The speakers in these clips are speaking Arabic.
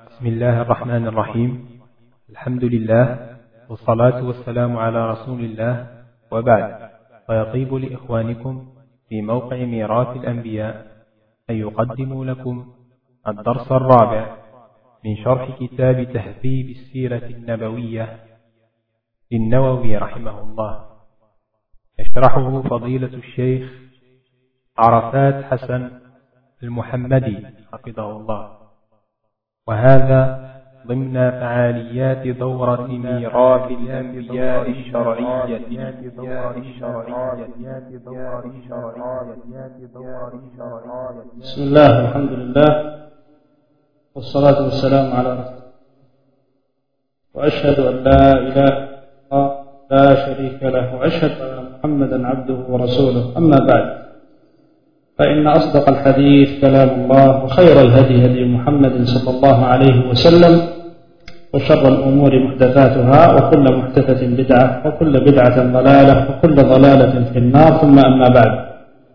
بسم الله الرحمن الرحيم. الحمد لله والصلاة والسلام على رسول الله، وبعد، فيطيب لإخوانكم في موقع ميراث الأنبياء أن يقدموا لكم الدرس الرابع من شرح كتاب تهذيب السيرة النبوية للنووي رحمه الله، يشرحه فضيلة الشيخ عرفات حسن المحمدي حفظه الله، وهذا ضمن فعاليات دورة ميراث الأنبياء الشرعية. بسم الله والحمد لله والصلاة والسلام على رسول الله، وأشهد أن لا إله إلا الله لا شريك له، وأشهد أن محمدا عبده ورسوله. أما بعد، فإن أصدق الحديث كلام الله، وخير الهدي هدي محمد صلى الله عليه وسلم، وشر الأمور محدثاتها، وكل محدثة بدعة، وكل بدعة ضلالة، وكل ضلالة في النار. ثم أما بعد،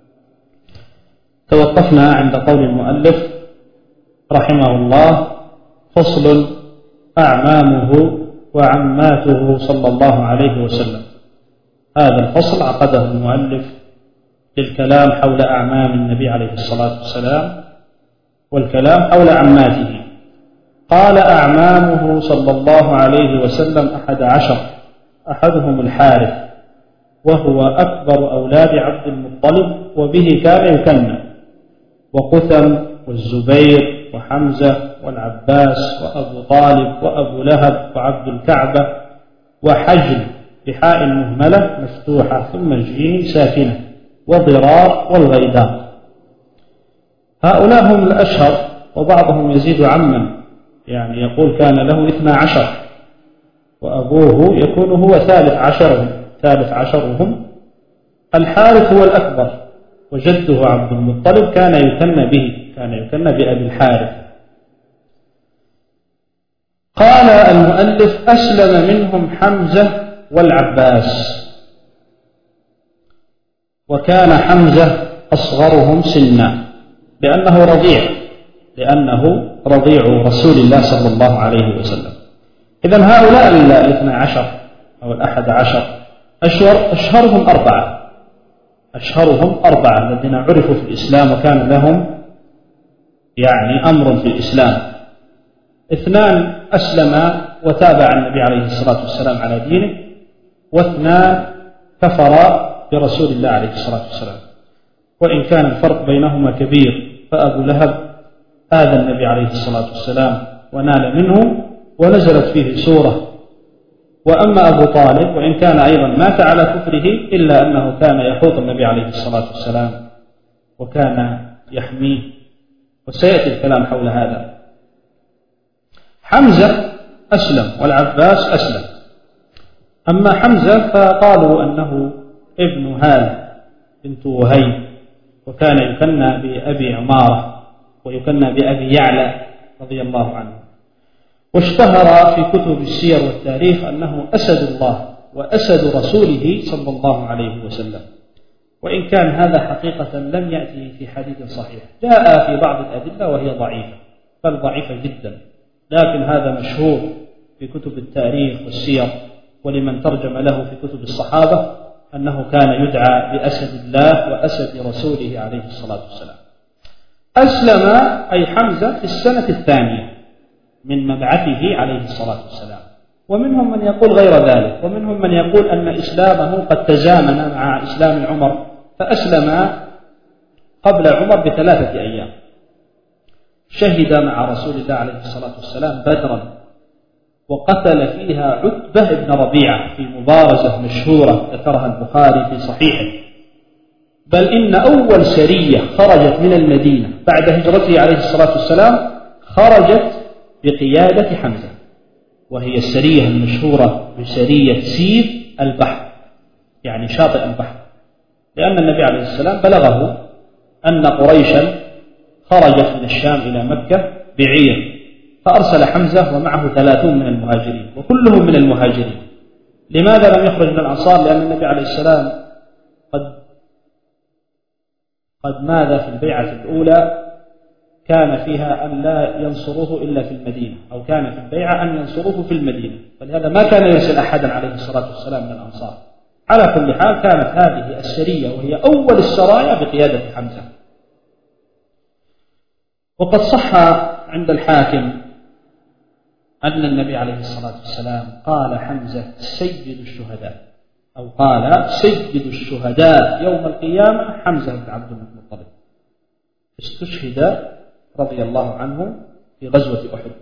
توقفنا عند قول المؤلف رحمه الله: فصل: أعمامه وعماته صلى الله عليه وسلم. هذا الفصل عقده المؤلف للكلام حول أعمام النبي عليه الصلاة والسلام والكلام حول عماته. قال: أعمامه صلى الله عليه وسلم 11، أحدهم الحارث، وهو أكبر أولاد عبد المطلب، وبه كان يكنى، وقثم والزبير وحمزة والعباس وأبو طالب وأبو لهب وعبد الكعبة وحجل بحاء مهملة مفتوحة ثم جيم ساكنة وضرار والغيداء. هؤلاء هم الأشهر، وبعضهم يزيد عما، يعني يقول كان له 12، وأبوه يكون هو ثالث عشرهم. الحارث هو الأكبر، وجده عبد المطلب كان يكنى بأبي الحارث. قال المؤلف: أسلم منهم حمزة والعباس، وكان حمزة أصغرهم سنا لأنه رضيع رسول الله صلى الله عليه وسلم. إذن هؤلاء 12 أو 11 أشهرهم أربعة الذين عرفوا في الإسلام وكان لهم أمر في الإسلام. 2 أسلما وتابع النبي عليه الصلاة والسلام على دينه، و2 كفرا برسول الله عليه الصلاة والسلام، وإن كان الفرق بينهما كبير. فأبو لهب آذى النبي عليه الصلاة والسلام ونال منه ونزلت فيه سورة، وأما أبو طالب وإن كان أيضا مات على كفره إلا أنه كان يحوط النبي عليه الصلاة والسلام وكان يحميه، وسيأتي الكلام حول هذا. حمزة أسلم والعباس أسلم. أما حمزة فقالوا أنه ابن هالة بنت وهيب، وكان يكنى بأبي عمارة ويكنى بأبي يعلى رضي الله عنه. واشتهر في كتب السير والتاريخ أنه أسد الله وأسد رسوله صلى الله عليه وسلم، وإن كان هذا حقيقة لم يأتي في حديث صحيح، جاء في بعض الأدلة وهي ضعيفة، بل ضعيفة جدا، لكن هذا مشهور في كتب التاريخ والسير، ولمن ترجم له في كتب الصحابة أنه كان يدعى بأسد الله وأسد رسوله عليه الصلاة والسلام. أسلم أي حمزة في السنة 2 من مبعثه عليه الصلاة والسلام، ومنهم من يقول غير ذلك، ومنهم من يقول أن إسلامه قد تزامن مع إسلام عمر، فأسلم قبل عمر ب3 أيام. شهد مع رسول الله عليه الصلاة والسلام بدرا، وقتل فيها عتبة بن ربيعة في مبارزة مشهورة ذكرها البخاري في صحيحه. بل إن أول سرية خرجت من المدينة بعد هجرته عليه الصلاة والسلام خرجت بقيادة حمزة، وهي السرية المشهورة بسرية سيف البحر، يعني شاطئ البحر، لأن النبي عليه السلام بلغه أن قريشا خرجت من الشام إلى مكة بعير، فأرسل حمزة ومعه 30 من المهاجرين، وكلهم من المهاجرين. لماذا لم يخرج من الأنصار؟ لأن النبي عليه السلام قد ماذا في البيعة الأولى كان فيها أن لا ينصروه إلا في المدينة، أو كان في البيعة أن ينصروه في المدينة، فلهذا ما كان يرسل أحدا عليه الصلاة والسلام من الأنصار. على كل حال كانت هذه السرية وهي أول السرايا بقيادة حمزة. وقد صح عند الحاكم أن النبي عليه الصلاة والسلام قال حمزة سيد الشهداء، أو قال سيد الشهداء يوم القيامة حمزة بن عبد المطلب، استشهد رضي الله عنه في غزوة أحد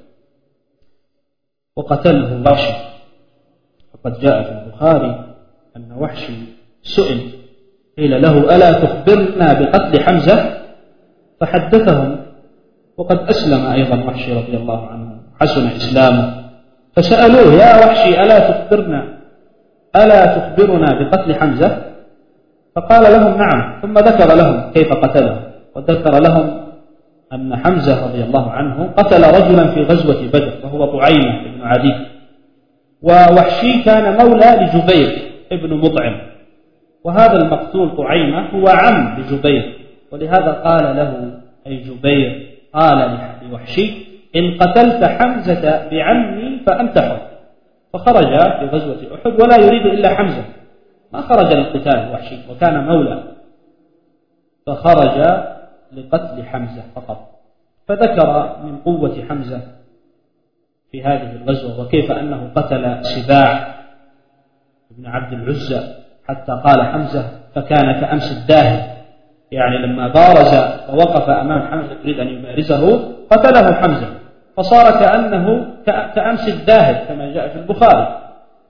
وقتله وحشي. فقد جاء في البخاري أن وحشي سئل قيل له ألا تخبرنا بقتل حمزة؟ فحدثهم، وقد أسلم أيضا وحشي رضي الله عنه حسن إسلامه، فسألوه يا وحشي ألا تخبرنا بقتل حمزة؟ فقال لهم نعم، ثم ذكر لهم كيف قتله، وذكر لهم أن حمزة رضي الله عنه قتل رجلا في غزوة بدر وهو طعيمة بن عدي، ووحشي كان مولى لجبير ابن مطعم، وهذا المقتول طعيمة هو عم لجبير، ولهذا قال له أي جبير قال لوحشي إن قتلت حمزة بعمي فأنت حر. فخرج في غزوة أحد ولا يريد إلا حمزة، ما خرج للقتال وحشي وكان مولى، فخرج لقتل حمزة فقط. فذكر من قوة حمزة في هذه الغزوة وكيف أنه قتل سباع ابن عبد العزى، حتى قال حمزة فكان كأمس الداهر، يعني لما بارز ووقف أمام حمزة يريد أن يبارزه قتله حمزة، فصار كأنه كأمس الداهر كما جاء في البخاري.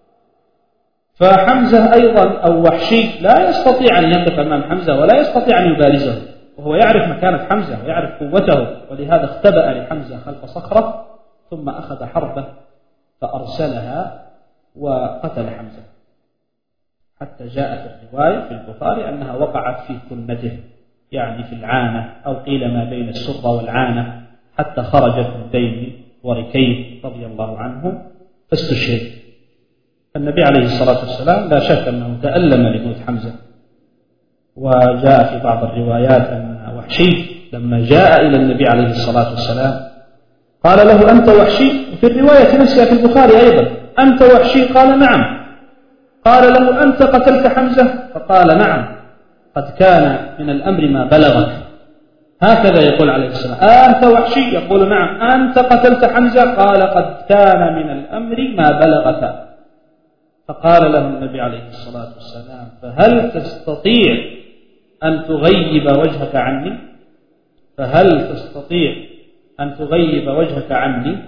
فحمزة أيضا أو وحشي لا يستطيع أن يقف أمام حمزة ولا يستطيع أن يبارزه، وهو يعرف مكانة حمزة ويعرف قوته، ولهذا اختبأ لحمزة خلف صخرة ثم أخذ حربة فأرسلها وقتل حمزة، حتى جاء في الرواية في البخاري أنها وقعت في كنته، يعني في العانة، أو قيل ما بين السرة والعانة، حتى خرجت من بين وركيه رضي الله عنه فاستشهد. النبي عليه الصلاة والسلام لا شك أنه تألم لموت حمزة، وجاء في بعض الروايات أن وحشي لما جاء إلى النبي عليه الصلاة والسلام قال له أنت وحشي، وفي الرواية نفسها في البخاري أيضا أنت وحشي؟ قال نعم. قال له أنت قتلت حمزة؟ فقال نعم، قد كان من الأمر ما بلغك، هكذا يقول عليه السلام. أنت وحشي؟ يقول نعم. أنت قتلت حمزة؟ قال قد كان من الأمر ما بلغك. فقال له النبي عليه الصلاة والسلام فهل تستطيع أن تغيب وجهك عني؟ فهل تستطيع أن تغيب وجهك عني؟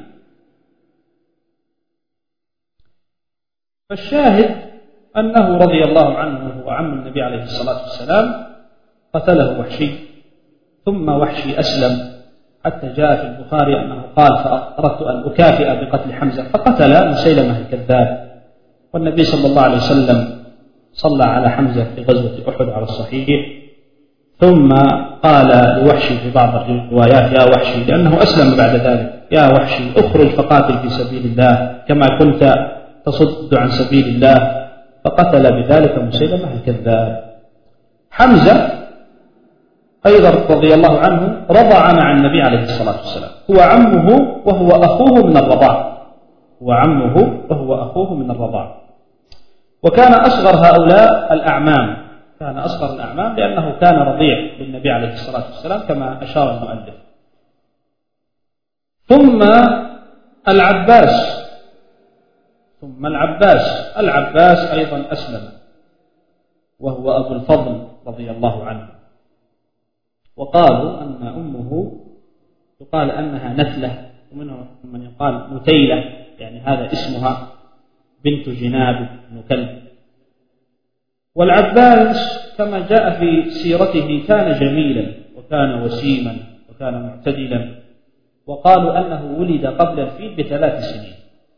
فالشاهد أنه رضي الله عنه وهو عم النبي عليه الصلاة والسلام قتله وحشي، ثم وحشي أسلم، حتى جاء في البخاري أنه قال فأردت أن أكافئ بقتل حمزة فقتل مسيلمة الكذاب. والنبي صلى الله عليه وسلم صلى على حمزة في غزوة أحد على الصحيح، ثم قال لوحشي في بعض الروايات يا وحشي، لأنه أسلم بعد ذلك، يا وحشي اخرج فقاتل في سبيل الله كما كنت تصد عن سبيل الله، فقتل بذلك مسيلمة الكذاب. حمزة أيضا رضي الله عنه رضع مع النبي عليه الصلاة والسلام، هو عمه وهو أخوه من الرضاع، من الرضاع. وكان أصغر هؤلاء الأعمام، كان أصغر الأعمام لأنه كان رضيع للنبي عليه الصلاة والسلام كما أشار المؤلف. ثم العباس أيضا أسلم، وهو أبو الفضل رضي الله عنه. وقالوا أن أمه يقال أنها نتلة، ومنهم من يقال متيلة، يعني هذا اسمها، بنت جناب بن كلب. والعباس كما جاء في سيرته كان جميلا وكان وسيما وكان معتدلا، وقالوا أنه ولد قبل الفيل ب3 سنين،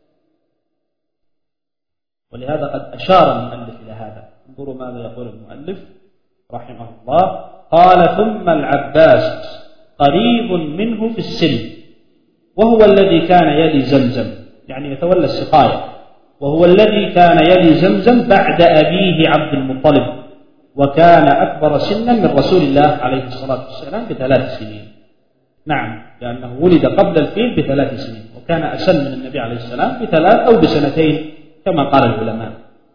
ولهذا قد أشار المؤلف إلى هذا. انظروا ماذا يقول المؤلف رحمه الله، قال ثم العباس قريب منه في السن، وهو الذي كان يلي زمزم، يعني يتولى السقاية، وهو الذي كان يلي زمزم بعد أبيه عبد المطلب، وكان أكبر سنا من رسول الله عليه الصلاة والسلام ب3 سنين. نعم، لأنه ولد قبل الفيل ب3 سنين، وكان أسن من النبي عليه السلام ب3 أو ب2 كما قال العلماء.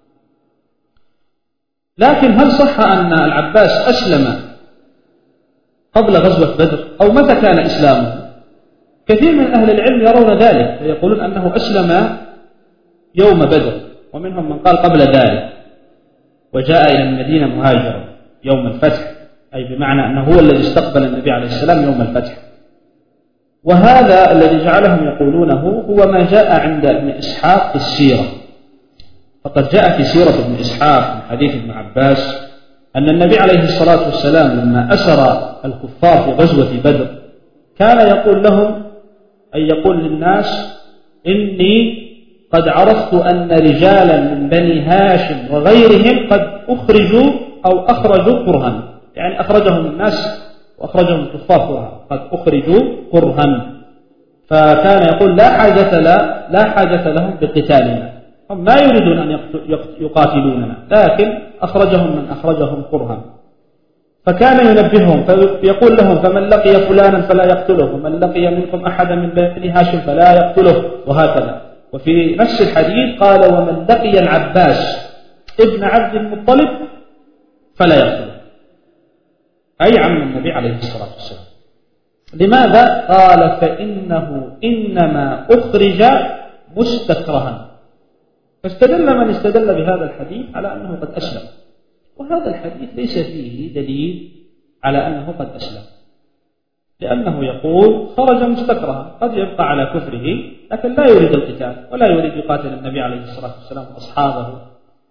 لكن هل صح أن العباس أسلم قبل غزوة بدر أو متى كان إسلامه؟ كثير من أهل العلم يرون ذلك ويقولون أنه أسلم يوم بدر، ومنهم من قال قبل ذلك وجاء إلى المدينة مهاجرا يوم الفتح، أي بمعنى أنه هو الذي استقبل النبي عليه السلام يوم الفتح. وهذا الذي جعلهم يقولونه هو ما جاء عند ابن إسحاق في السيرة، فقد جاء في سيرة ابن إسحاق من حديث ابن عباس أن النبي عليه الصلاة والسلام لما أسر الكفار في غزوة بدر كان يقول لهم، أي يقول للناس: إني قد عرفت أن رجالا من بني هاشم وغيرهم قد أخرجوا أو أخرجوا كرها، يعني أخرجهم الناس وأخرجهم الكفار كرها، قد أخرجوا كرها. فكان يقول لا حاجة لهم بقتالنا، هم لا يريدون أن يقاتلوننا، لكن أخرجهم من أخرجهم كرها. فكان ينبههم فيقول لهم: فمن لقي فلانا فلا يقتله، ومن لقي منكم أحدا من بني هاشم فلا يقتله، وهكذا. وفي نفس الحديث قال: ومن لقي العباس ابن عبد المطلب فلا يقتله، أي عم النبي عليه الصلاة والسلام. لماذا؟ قال: فإنه إنما أخرج مستكرها. فاستدل من استدل بهذا الحديث على أنه قد أسلم، وهذا الحديث ليس فيه دليل على أنه قد أسلم، لأنه يقول خرج مستكرها، قد يبقى على كفره لكن لا يريد القتال ولا يريد يقاتل النبي عليه الصلاة والسلام وأصحابه.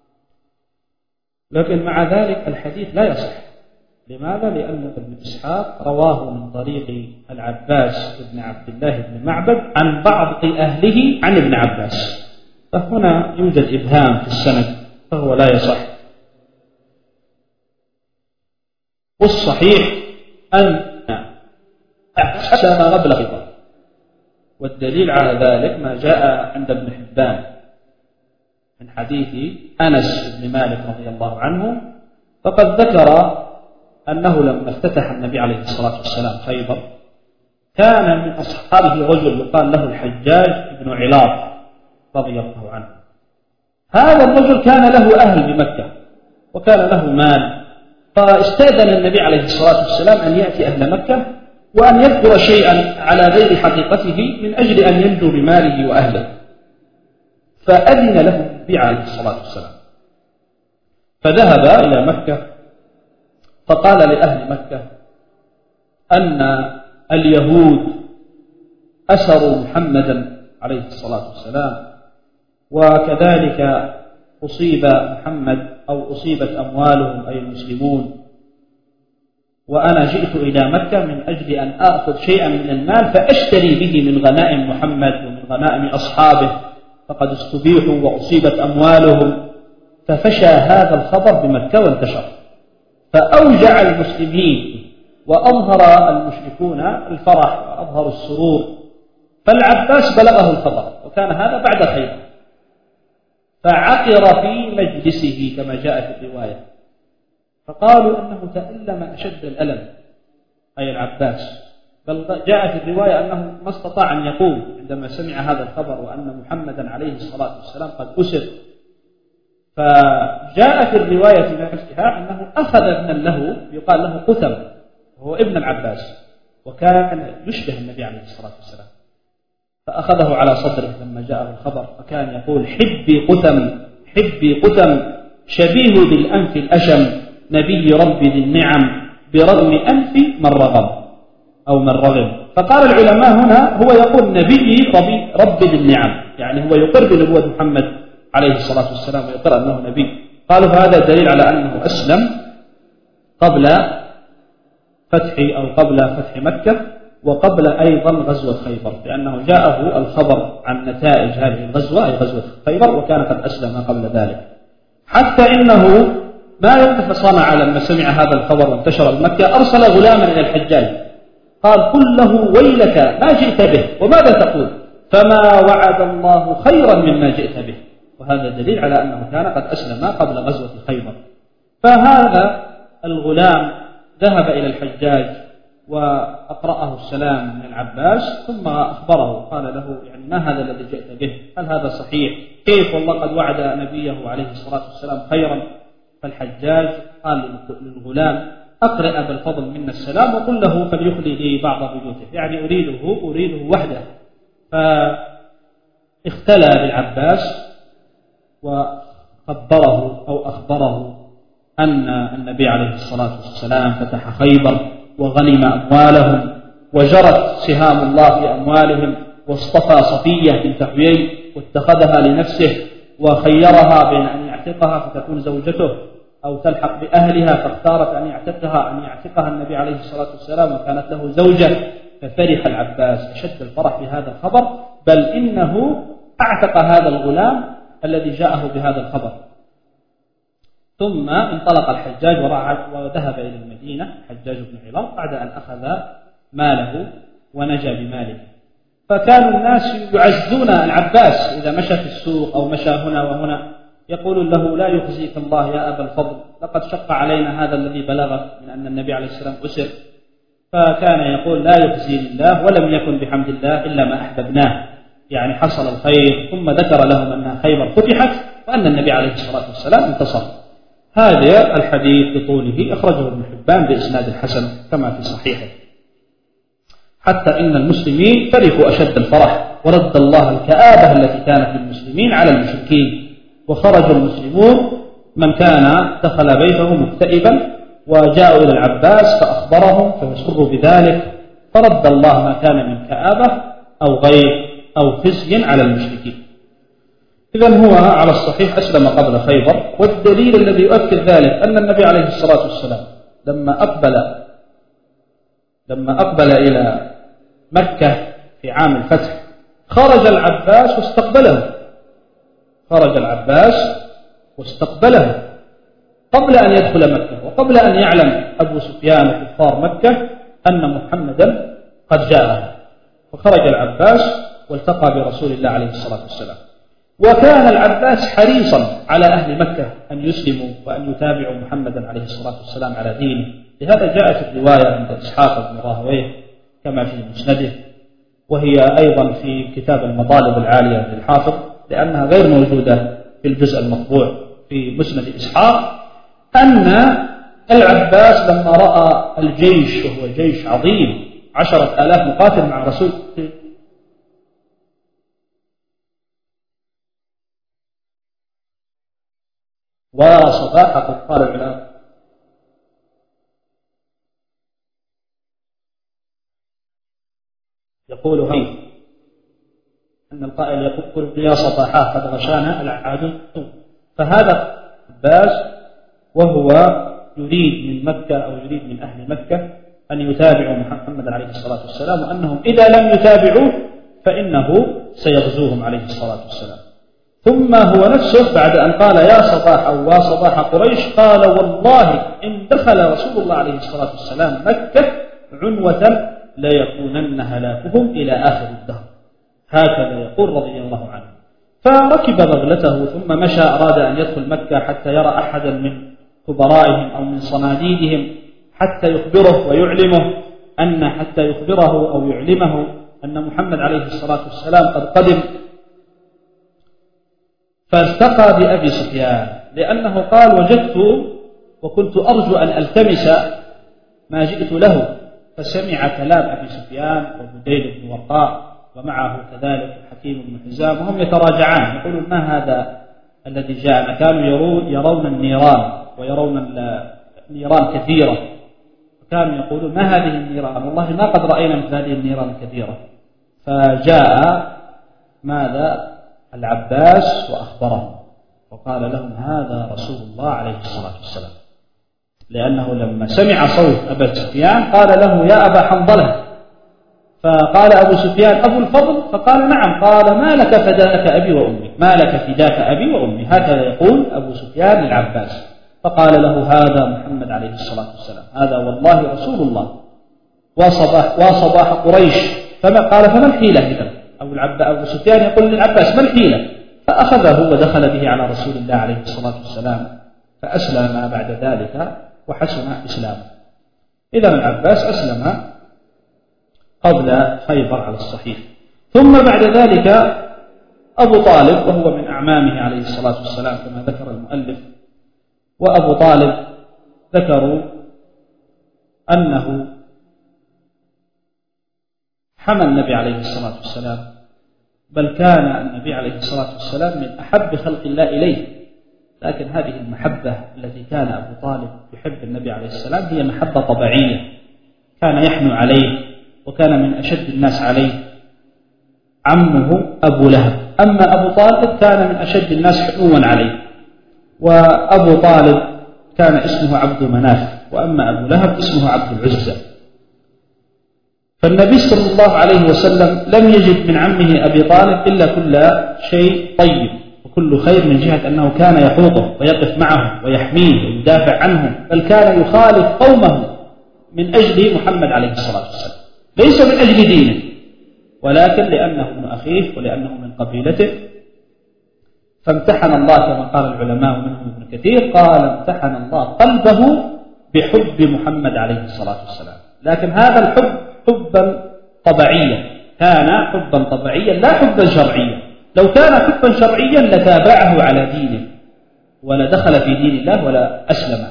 لكن مع ذلك الحديث لا يصح. لماذا؟ لأن ابن إسحاق رواه من طريق العباس بن عبد الله بن معبد عن بعض أهله عن ابن عباس، فهنا يوجد إبهام في السند فهو لا يصح. والصحيح أن أسلم قبل غزوة، والدليل على ذلك ما جاء عند ابن حبان من حديث أنس بن مالك رضي الله عنه، فقد ذكر أنه لما افتتح النبي عليه الصلاة والسلام خيبر كان من أصحابه رجل يقال له الحجاج بن علاط رضي الله عنه. هذا الرجل كان له أهل بمكة وكان له مال، فاستأذن النبي عليه الصلاة والسلام أن يأتي أهل مكة وأن يذكر شيئا على غير حقيقته من أجل أن ينجو بماله وأهله، فأذن له النبي عليه الصلاة والسلام، فذهب إلى مكة فقال لأهل مكة أن اليهود أسروا محمدا عليه الصلاة والسلام، وكذلك أصيب محمد أو أصيبت أموالهم أي المسلمون، وأنا جئت إلى مكة من أجل أن أأخذ شيئا من المال فأشتري به من غنائم محمد ومن غنائم أصحابه، فقد استبيحوا وأصيبت أموالهم. ففشى هذا الخبر بمكة وانتشر، فأوجع المسلمين وأظهر المشركون الفرح وأظهروا السرور، فالعباس بلغه الخبر، وكان هذا بعد خيبر، فعقر في مجلسه كما جاء في الرواية، فقالوا أنه تألم أشد الألم أي العباس، بل جاء في الرواية أنه ما استطاع أن يقوم عندما سمع هذا الخبر وأن محمدا عليه الصلاة والسلام قد أسر. فجاء في الرواية نفسها أنه أخذ ابنا له يقال له قثم وهو ابن العباس، وكان يشبه النبي عليه الصلاة والسلام، فأخذه على صدره لما جاءه الخبر، فكان يقول: حبي قثم حبي قثم شبيه بالأنف الأشم نبي ربي ذي النعم برغم أنف من رغم أو من رغم. فقال العلماء هنا هو يقول نبي ربي ذي النعم، يعني هو يقر بنبوة محمد عليه الصلاة والسلام ويقر أنه نبي. قالوا هذا دليل على أنه أسلم قبل فتح أو قبل فتح مكة وقبل أيضا غزوة خيبر، لأنه جاءه الخبر عن نتائج هذه الغزوة أي غزوة خيبر وكان قد أسلم قبل ذلك. حتى إنه ما صنع لما سمع هذا الخبر وانتشر بمكة أرسل غلاما إلى الحجاج قال: قل له ويلك ما جئت به وماذا تقول؟ فما وعد الله خيرا مما جئت به. وهذا دليل على أنه كان قد أسلم قبل غزوة خيبر. فهذا الغلام ذهب إلى الحجاج وأقرأه السلام من العباس ثم أخبره قال له يعني ما هذا الذي جئت به؟ هل هذا صحيح؟ كيف والله قد وعد نبيه عليه الصلاة والسلام خيرا. فالحجاج قال للغلام أقرأ أبا الفضل منا السلام وقل له فليخلي لي بعض بيوته، يعني أريده وحده. فاختلى بالعباس وخبره أو أخبره أن النبي عليه الصلاة والسلام فتح خيبر وغنم أموالهم وجرت سهام الله في أموالهم، واصطفى صفية بنت حيي واتخذها لنفسه وخيرها بين أن يعتقها فتكون زوجته أو تلحق بأهلها، فاختارت أن يعتقها النبي عليه الصلاة والسلام وكانت له زوجة. ففرح العباس أشد الفرح بهذا الخبر، بل إنه أعتق هذا الغلام الذي جاءه بهذا الخبر. ثم انطلق الحجاج وذهب إلى المدينة الحجاج بن علاط بعد أن أخذ ماله ونجا بماله. فكانوا الناس يعزون العباس إذا مشى في السوق أو مشى هنا وهنا، يقولون له لا يخزيك الله يا أبا الفضل، لقد شق علينا هذا الذي بلغ من أن النبي عليه السلام أسر. فكان يقول لا يخزيني الله ولم يكن بحمد الله إلا ما أحببناه، يعني حصل الخير. ثم ذكر لهم أن خيبر فتحت وأن النبي عليه الصلاة والسلام انتصر. هذا الحديث بطوله أخرجه ابن حبان بإسناد حسن كما في صحيحه. حتى إن المسلمين فرحوا أشد الفرح، ورد الله الكآبة التي كانت للمسلمين على المشركين، وخرج المسلمون من كان دخل بيته مكتئبا وجاءوا إلى العباس فأخبرهم فسروا بذلك، فرد الله ما كان من كآبة أو غير أو خزي على المشركين. إذن هو على الصحيح أسلم قبل خيبر. والدليل الذي يؤكد ذلك أن النبي عليه الصلاة والسلام لما أقبل إلى مكة في عام الفتح خرج العباس واستقبله قبل أن يدخل مكة، وقبل أن يعلم أبو سفيان وكفار مكة أن محمدا قد جاء. فخرج العباس والتقى برسول الله عليه الصلاة والسلام. وكان العباس حريصا على أهل مكة أن يسلموا وأن يتابعوا محمدا عليه الصلاة والسلام على دينه. لهذا جاءت الرواية عند إسحاق بن راهويه كما في مسنده، وهي أيضا في كتاب المطالب العالية للحافظ لأنها غير موجودة في الجزء المطبوع في مسند إسحاق، أن العباس لما رأى الجيش وهو جيش عظيم 10,000 مقاتل مع رسول وصباح قد قال العلماء يقول هي أن القائل يقول يا صباحا قد غشانا العاد. فهذا عباس وهو يريد من مكة أو يريد من أهل مكة أن يتابعوا محمد عليه الصلاة والسلام، وأنهم إذا لم يتابعوه فإنه سيغزوهم عليه الصلاة والسلام. ثم هو نفسه بعد أن قال يا صباح أو وصباح قريش قال والله إن دخل رسول الله عليه الصلاة والسلام مكة عنوة ليكونن هلاكهم إلى آخر الدهر، هكذا يقول رضي الله عنه. فركب بغلته ثم مشى، أراد أن يدخل مكة حتى يرى أحدا من كبرائهم أو من صناديدهم حتى يخبره أو يعلمه أن محمد عليه الصلاة والسلام قد قدم. فالتقى بأبي سفيان لأنه قال وجدت وكنت أرجو أن ألتمس ما جئت له، فسمع كلام أبي سفيان وبديل بن ورقاء ومعه كذلك حكيم بن حزام وهم يتراجعان يقولون ما هذا الذي جاءنا. كانوا يرون النيران ويرون النيران كثيرة، فكانوا يقولون ما هذه النيران، والله ما قد رأينا مثل هذه النيران الكثيرة. فجاء ماذا العباس وأخبرهم وقال لهم هذا رسول الله عليه الصلاة والسلام، لأنه لما سمع صوت أبا سفيان قال له يا أبا حنظلة، فقال أبو سفيان أبو الفضل؟ فقال نعم. قال ما لك فداك أبي وأمي، ما لك فداك أبي وأمي، هكذا يقول أبو سفيان للعباس. فقال له هذا محمد عليه الصلاة والسلام، هذا والله رسول الله وصباح قريش. قال فما الحيلة إذن؟ أبو سفيان يقول للعباس ما الحيلة؟ فأخذه ودخل به على رسول الله عليه الصلاة والسلام فأسلم بعد ذلك وحسن إسلامه. إذن العباس أسلم قبل خيبر على الصحيح. ثم بعد ذلك أبو طالب وهو من أعمامه عليه الصلاة والسلام كما ذكر المؤلف. وأبو طالب ذكروا أنه حمى النبي عليه الصلاة والسلام، بل كان النبي عليه الصلاة والسلام من أحب خلق الله إليه، لكن هذه المحبة التي كان أبو طالب يحب النبي عليه السلام هي محبة طبيعية، كان يحنو عليه وكان من أشد الناس عليه عمه أبو لهب. أما أبو طالب كان من أشد الناس حنوا عليه، وأبو طالب كان اسمه عبد مناف، وأما أبو لهب اسمه عبد العزى. فالنبي صلى الله عليه وسلم لم يجد من عمه أبي طالب إلا كل شيء طيب وكل خير، من جهة أنه كان يحوطه ويقف معه ويحميه ويدافع عنه، بل كان يخالف قومه من أجل محمد عليه الصلاة والسلام، ليس من أجل دينه، ولكن لأنه ابن أخيه ولأنه من قبيلته. فامتحن الله كما قال العلماء ومنهم ابن كثير، قال امتحن الله قلبه بحب محمد عليه الصلاة والسلام، لكن هذا الحب حبا طبيعيا، كان حبا طبيعيا لا حبا شرعيا. لو كان حبا شرعيا لتابعه على دينه ولدخل في دين الله ولا أسلم.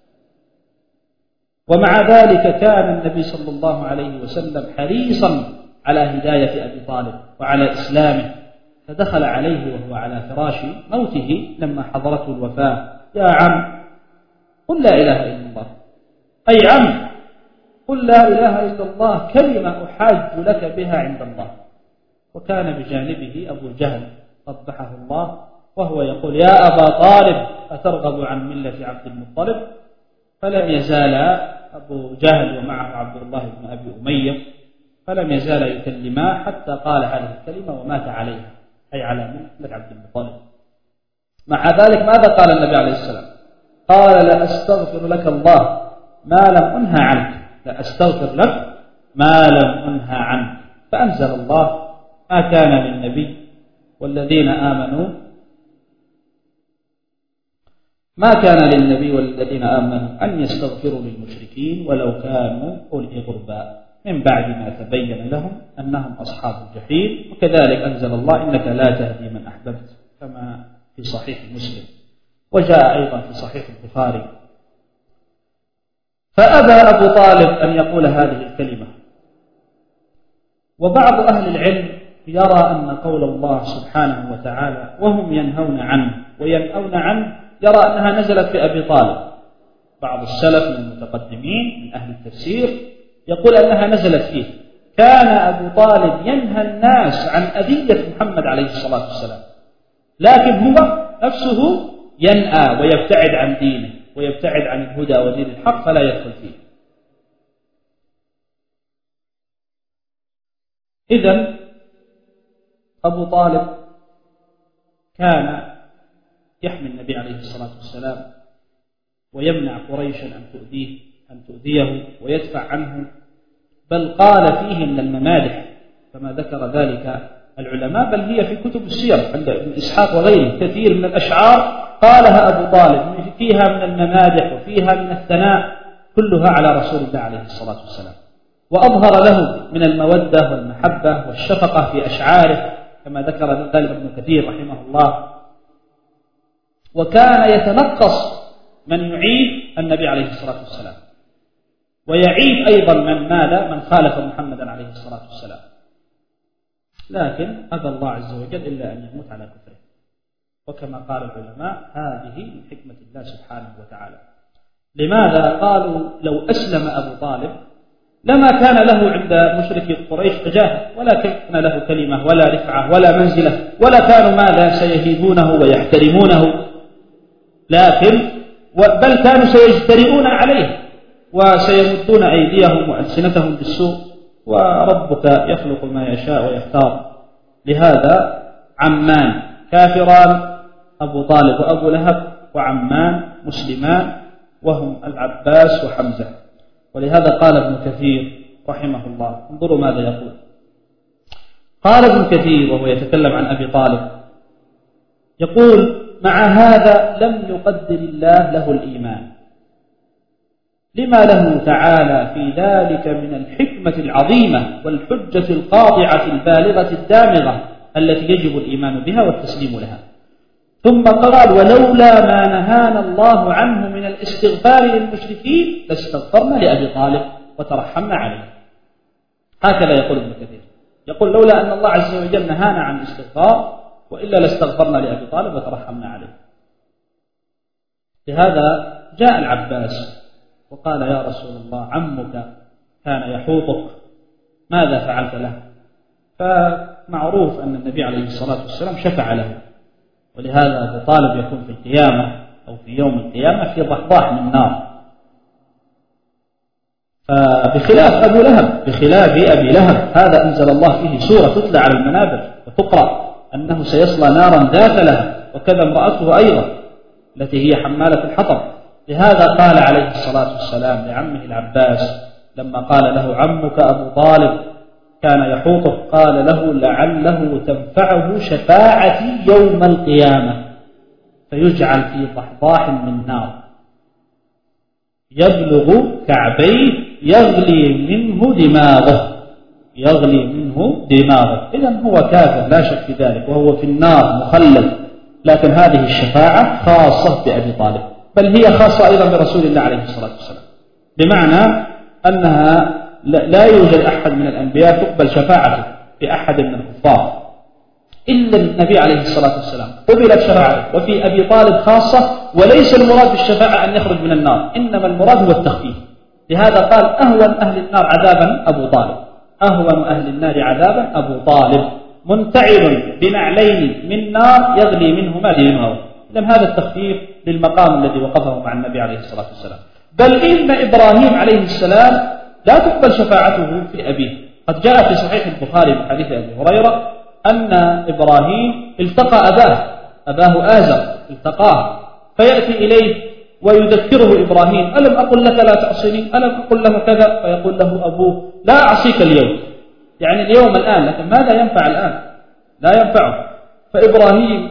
ومع ذلك كان النبي صلى الله عليه وسلم حريصا على هداية أبي طالب وعلى إسلامه، فدخل عليه وهو على فراش موته لما حضرته الوفاة: يا عم قل لا إله إلا الله، أي عم قل لا إله إلا الله كلمة أحاج لك بها عند الله. وكان بجانبه أبو جهل قبحه الله وهو يقول: يا أبا طالب أترغب عن ملة عبد المطلب؟ فلم يزال أبو جهل ومعه عبد الله بن أبي أمية فلم يزال يكلما حتى قال هذه الكلمة ومات عليها، أي على ملة عبد المطلب. مع ذلك ماذا قال النبي عليه السلام؟ قال: لأستغفر لك الله ما لم أنهى عنك، لأستغفر لك ما لم أنهى عنك. فأنزل الله: ما كان للنبي والذين آمنوا أن يستغفروا للمشركين ولو كانوا أولي قربى من بعد ما تبين لهم أنهم أصحاب الجحيم. وكذلك أنزل الله: إنك لا تهدي من أحببت، كما في صحيح مسلم، وجاء أيضا في صحيح البخاري. فأبى أبو طالب أن يقول هذه الكلمة. وبعض أهل العلم يرى أن قول الله سبحانه وتعالى: وهم ينهون عنه وينأون عنه، يرى أنها نزلت في أبي طالب. بعض السلف من المتقدمين من أهل التفسير يقول أنها نزلت فيه. كان أبو طالب ينهى الناس عن أذية محمد عليه الصلاة والسلام، لكن هو نفسه ينأى ويبتعد عن دينه ويبتعد عن الهدى ودين الحق فلا يدخل فيه. إذن أبو طالب كان يحمي النبي عليه الصلاة والسلام ويمنع قريشا أن تؤذيه ويدفع عنه، بل قال فيه من الممادح كما ذكر ذلك العلماء، بل هي في كتب السير عند ابن إسحاق وغيره كثير من الأشعار قالها أبو طالب، فيها من الممادح وفيها من الثناء، كلها على رسول الله عليه الصلاة والسلام. وأظهر له من المودة والمحبة والشفقة في أشعاره كما ذكر ذلك ابن كثير رحمه الله. وكان يتنقص من يعيب النبي عليه الصلاة والسلام، ويعيب أيضا من خالف محمدا عليه الصلاة والسلام، لكن أبى الله عز وجل إلا أن يموت على كفره. وكما قال العلماء: هذه من حكمة الله سبحانه وتعالى. لماذا؟ قالوا: لو أسلم أبو طالب لما كان له عند مشركي قريش وجاهه، ولا كان له كلمة ولا رفعة ولا منزلة، ولا كانوا ماذا سيهيبونه ويحترمونه، بل كانوا سيجترئون عليه وسيمدون أيديهم وألسنتهم بالسوء، وربك يخلق ما يشاء ويختار. لهذا عمان كافران، أبو طالب وأبو لهب، وعمان مسلمان وهم العباس وحمزة. ولهذا قال ابن كثير رحمه الله، انظروا ماذا يقول. قال ابن كثير وهو يتكلم عن أبي طالب، يقول: مع هذا لم يقدر الله له الإيمان، لما له تعالى في ذلك من الحكمة العظيمة والحجة القاطعة البالغة الدامغة التي يجب الإيمان بها والتسليم لها. ثم قال: ولولا ما نهانا الله عنه من الاستغفار للمشركين لاستغفرنا لأبي طالب وترحمنا عليه. هكذا يقول ابن كثير، يقول: لولا أن الله عز وجل نهانا عن الاستغفار وإلا لاستغفرنا لأبي طالب وترحمنا عليه. لهذا جاء العباس وقال: يا رسول الله، عمك كان يحوطك، ماذا فعلت له؟ فمعروف أن النبي عليه الصلاة والسلام شفع له، ولهذا أبو طالب يكون في القيامة أو في يوم القيامة في ضحضاح من نار. فبخلاف أبو لهب، بخلاف أبي لهب، هذا أنزل الله فيه سورة تتلى على المنابر وتقرأ أنه سيصلى نارا ذات لهب، وكذا امرأته أيضا التي هي حمالة الحطب. لهذا قال عليه الصلاة والسلام لعمه العباس لما قال له: عمك أبو طالب كان يحوطه، قال له: لعله تنفعه شفاعتي يوم القيامة، فيجعل في ضحضاح من نار يبلغ كعبيه يغلي منه دماغه، يغلي منه دماغه. إذن هو كافر لا شك في ذلك، وهو في النار مخلد، لكن هذه الشفاعة خاصة بأبي طالب، بل هي خاصة أيضا برسول الله عليه الصلاة والسلام، بمعنى أنها لا يوجد أحد من الأنبياء تقبل شفاعته بأحد من الكفار إلا النبي عليه الصلاة والسلام قبلت شفاعته، وفي أبي طالب خاصة. وليس المراد بالشفاعة أن يخرج من النار، إنما المراد هو التخفيف. لهذا قال: أهون أهل النار عذابا أبو طالب، أهون أهل النار عذابا أبو طالب، منتعل بنعلين من نار يغلي منهما دماغه. إذن هذا التخفيف للمقام الذي وقفه مع النبي عليه الصلاة والسلام. بل إن إبراهيم عليه السلام لا تقبل شفاعته في أبيه. قد جاء في صحيح البخاري من حديث أبي هريرة أن إبراهيم التقى أباه آزر، التقاه، فيأتي إليه ويذكره إبراهيم: ألم أقل لك لا تعصني؟ ألم أقل له كذا؟ فيقول له أبوه: لا أعصيك اليوم، يعني اليوم الآن، لكن ماذا ينفع الآن؟ لا ينفعه. فإبراهيم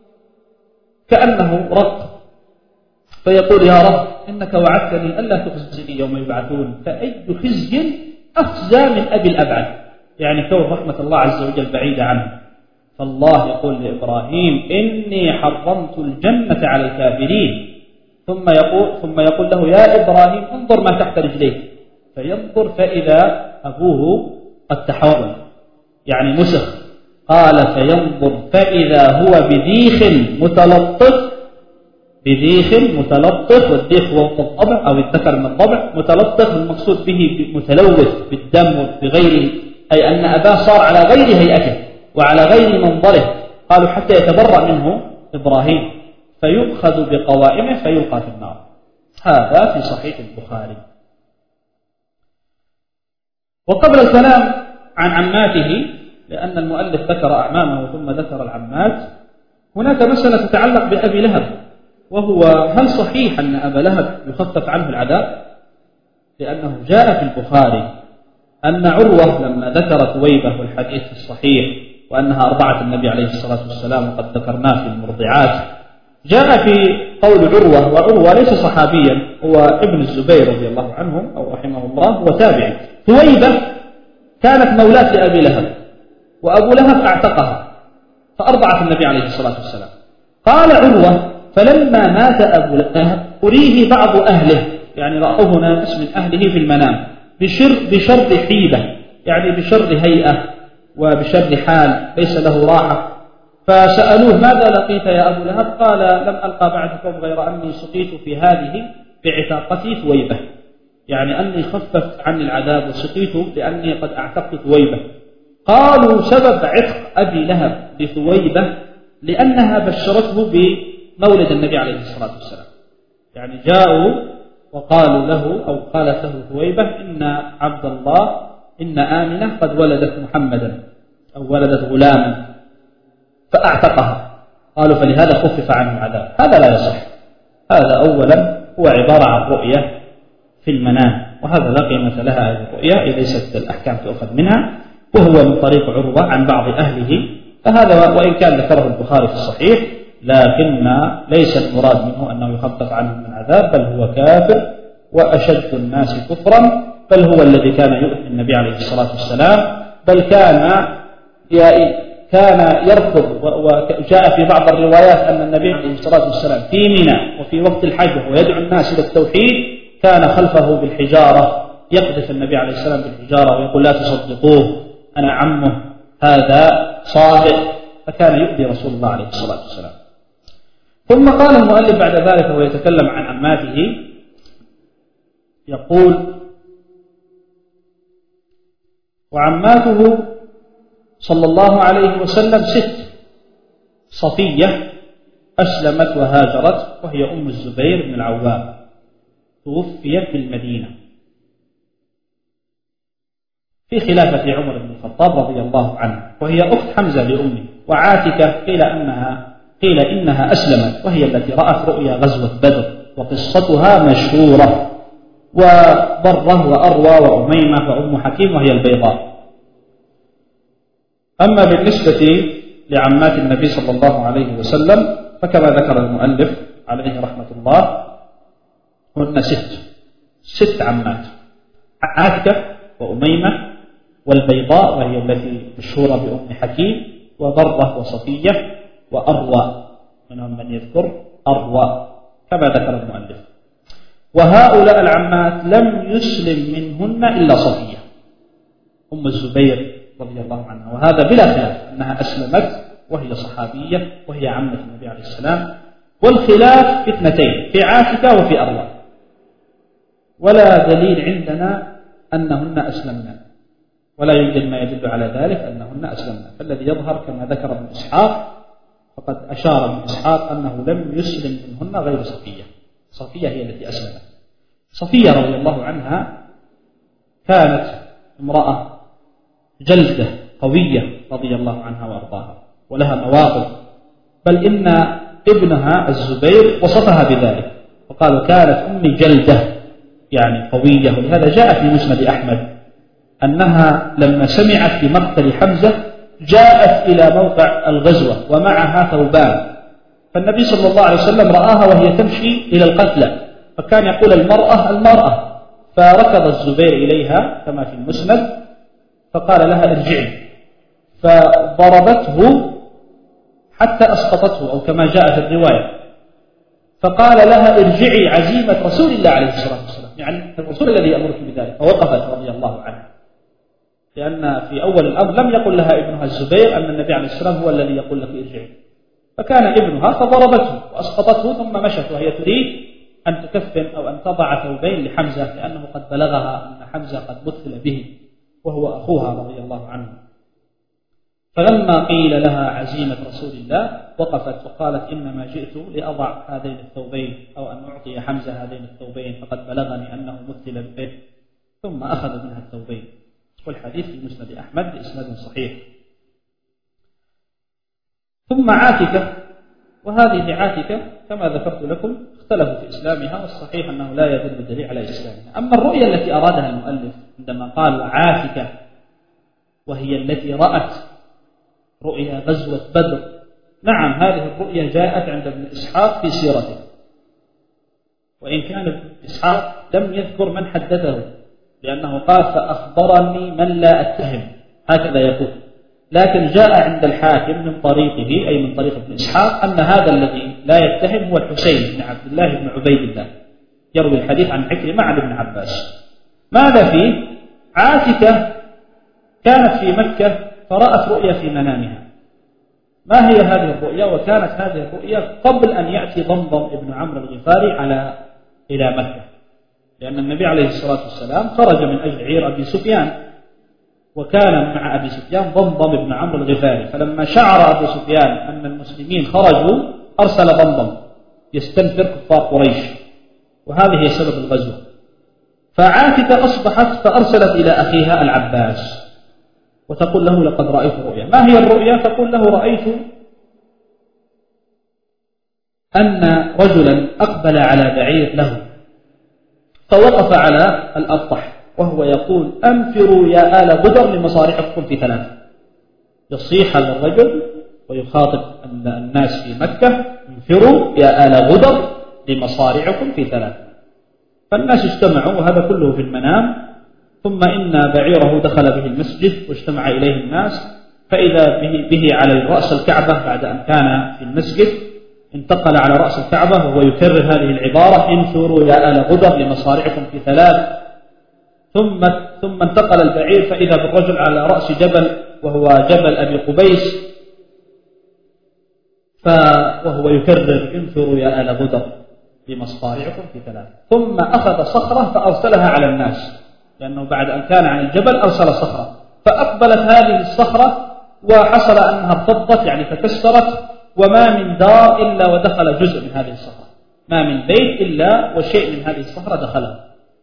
كأنه رق، فيقول: يا رب، إنك وعدتني ألا تخزني يوم يبعثون، فأي خزي أخزى من أبي الأبعد، يعني كون رحمة الله عز وجل بعيدة عنه. فالله يقول لإبراهيم: إني حرمت الجنة على الكافرين. ثم يقول له: يا إبراهيم، انظر ما تحت رجليك. فينظر فإذا أبوه قد تحول، يعني مسخ. قال: فينظر فإذا هو بديخ متلطخ، والديخ هو الضبع أو الذكر من الضبع، متلطخ المقصود به متلوث بالدم بغيره، أي أن أباه صار على غير هيئته وعلى غير منظره. قالوا حتى يتبرأ منه إبراهيم، فيؤخذ بقوائمه فيلقى في النار. هذا في صحيح البخاري. وقبل الكلام عن عماته، لأن المؤلف ذكر أعمامه ثم ذكر العمات، هناك مسألة تتعلق بأبي لهب، وهو: هل صحيح أن أبا لهب يخفف عنه العذاب؟ لأنه جاء في البخاري أن عروة لما ذكر ثويبة والحديث في الصحيح وأنها أرضعت النبي عليه الصلاة والسلام، وقد ذكرناه في المرضعات، جاء في قول عروة، وعروة ليس صحابيا، هو ابن الزبير رضي الله عنه أو رحمه الله، هو تابعي. ثويبة كانت مولاة لأبي لهب، وأبو لهب أعتقها فأرضعت النبي عليه الصلاة والسلام. قال عروة: فلما مات أبو لهب أريه بعض أهله، يعني رأوه ناس من أهله في المنام بشر حيبة، يعني بشر هيئة وبشر حال، ليس له راحة. فسألوه: ماذا لقيت يا أبو لهب؟ قال: لم ألقى بعدكم غير أني سقيت في هذه بعتاقتي ثويبة، يعني أني خففت عني العذاب وسقيت لأني قد أعتقت ثويبة. قالوا: سبب عتق أبي لهب لثويبة لأنها بشرته بمولد النبي عليه الصلاة والسلام، يعني جاءوا وقالوا له أو قالت له ثويبة: إن عبد الله، إن آمنة قد ولدت محمدا أو ولدت غلاما، فأعتقها. قالوا: فلهذا خفف عنه العذاب. هذا لا يصح. هذا أولا هو عبارة عن رؤية في المنام، وهذا لا قيمة لها هذه الرؤية، ليست الأحكام تؤخذ منها، وهو من طريق عروة عن بعض أهله. فهذا وإن كان ذكره البخاري في الصحيح، لكن ليس المراد منه أنه يخفف عنه من العذاب، بل هو كافر وأشد الناس كفرا، بل هو الذي كان يؤذي النبي عليه الصلاة والسلام، بل كان يركض. وجاء في بعض الروايات أن النبي عليه الصلاة والسلام في منى وفي وقت الحج وهو يدعو الناس إلى التوحيد كان خلفه بالحجارة، يقذف النبي عليه السلام بالحجارة ويقول لا تصدقوه أنا عمه هذا صادق، فكان يؤذي رسول الله عليه الصلاة والسلام. ثم قال المؤلف بعد ذلك وهو يتكلم عن عماته يقول: وعماته صلى الله عليه وسلم 6: صفية أسلمت وهاجرت وهي أم الزبير بن العوام، توفيت بالمدينة في خلافة عمر بن الخطاب رضي الله عنه، وهي أخت حمزة لأمه. وعاتكة قيل إنها أسلمت وهي التي رأت رؤيا غزوة بدر، وقصتها مشهورة. وبره وأروى وأميمة وأم حكيم وهي البيضاء. أما بالنسبة لعمات النبي صلى الله عليه وسلم فكما ذكر المؤلف عليه رحمة الله هن 6 عمات: عاتكة وأميمة والبيضاء وهي التي مشهورة بأم حكيم، وبرة وصفية وأروى، منهم من يذكر أروى كما ذكر المؤلف. وهؤلاء العمات لم يسلم منهن إلا صفية أم الزبير رضي الله عنها، وهذا بلا خلاف أنها أسلمت وهي صحابية وهي عمة النبي عليه السلام. والخلاف في 2: في عاتكة وفي أروى، ولا دليل عندنا أنهن أسلمنا، ولا يوجد ما يدل على ذلك أنهن أسلمنا. فالذي يظهر كما ذكر ابن إسحاق، فقد أشار ابن إسحاق أنه لم يسلم منهن غير صفية هي التي أسلمت. صفية رضي الله عنها كانت امرأة جلدة قوية رضي الله عنها وأرضاها، ولها مواقف، بل إن ابنها الزبير وصفها بذلك وقال: كانت أمي جلدة يعني قوية. ولهذا جاء في مسند أحمد أنها لما سمعت بمقتل حمزة جاءت إلى موقع الغزوة ومعها ثوبان، فالنبي صلى الله عليه وسلم رآها وهي تمشي إلى القتلى، فكان يقول: المرأة. فركض الزبير إليها كما في المسند فقال لها: ارجعي، فضربته حتى أسقطته أو كما جاء في الرواية، فقال لها: ارجعي عزيمة رسول الله عليه الصلاة والسلام، يعني الرسول الذي يأمرك بذلك. فوقفت رضي الله عنها، لأن في أول الأمر لم يقل لها ابنها الزبير أن النبي عليه السلام هو الذي يقول لك ارجعي، فكان ابنها فضربته وأسقطته، ثم مشت وهي تريد أن تكفن أو أن تضع ثوبين لحمزة، لأنه قد بلغها أن حمزة قد مثل به وهو أخوها رضي الله عنه. فلما قيل لها عزيمة رسول الله وقفت وقالت: إنما جئت لأضع هذين الثوبين أو أن أعطي حمزة هذين الثوبين، فقد بلغني أنه مثل به. ثم أخذ منها الثوبين. والحديث في مسند أحمد بإسناد صحيح. ثم عاتكة، وهذه عاتكة كما ذكرت لكم اختلفوا في إسلامها، والصحيح أنه لا يدل دليل على إسلامها. أما الرؤيا التي أرادها المؤلف عندما قال عاتكة وهي التي رأت رؤيا غزوة بدر، نعم هذه الرؤيا جاءت عند ابن إسحاق في سيرته، وإن كان ابن إسحاق لم يذكر من حدثه، لأنه قال: فأخبرني من لا أتهم، هكذا يقول. لكن جاء عند الحاكم من طريقه أي من طريق ابن إسحاق أن هذا الذي لا يتهم هو الحسين بن عبد الله بن عبيد الله، يروي الحديث عن عكرمة عن ابن عباس. ماذا فيه؟ عاتكة كانت في مكة فرأت رؤيا في منامها. ما هي هذه الرؤيا؟ وكانت هذه الرؤيا قبل أن يأتي ضمضم ابن عمرو الغفاري إلى مكة، لأن النبي عليه الصلاة والسلام خرج من أجل عير أبي سفيان، وكان مع أبي سفيان ضمضم ابن عمرو الغفاري، فلما شعر أبو سفيان أن المسلمين خرجوا أرسل ضمضم يستنفر كفار قريش، وهذه هي سبب الغزوة. فعاتكة أصبحت فأرسلت إلى أخيها العباس وتقول له: لقد رأيت رؤيا. ما هي الرؤيا؟ تقول له: رأيت أن رجلا أقبل على بعير له فوقف على الأبطح وهو يقول: أنفروا يا آل غدر لمصارعكم في 3. يصيح للرجل ويخاطب الناس في مكة: انفروا يا آل غدر لمصارعكم في 3. فالناس اجتمعوا، وهذا كله في المنام. ثم إن بعيره دخل به المسجد واجتمع إليه الناس، فإذا به على رأس الكعبة بعد أن كان في المسجد، انتقل على رأس الكعبة وهو يكرر هذه العبارة: انثروا يا آل غدر لمصارعكم في 3. ثم انتقل البعير فإذا بالرجل على رأس جبل وهو جبل أبي قبيس، وهو يكرر: انثروا يا آل غدر لمصارعكم في 3. ثم أخذ صخرة فأرسلها على الناس، لأنه بعد أن كان عن الجبل أرسل صخرة، فأقبلت هذه الصخرة وحصل أنها ارتضت يعني تكسرت، وما من دار إلا ودخل جزء من هذه الصخرة، ما من بيت إلا وشيء من هذه الصخرة دخلها.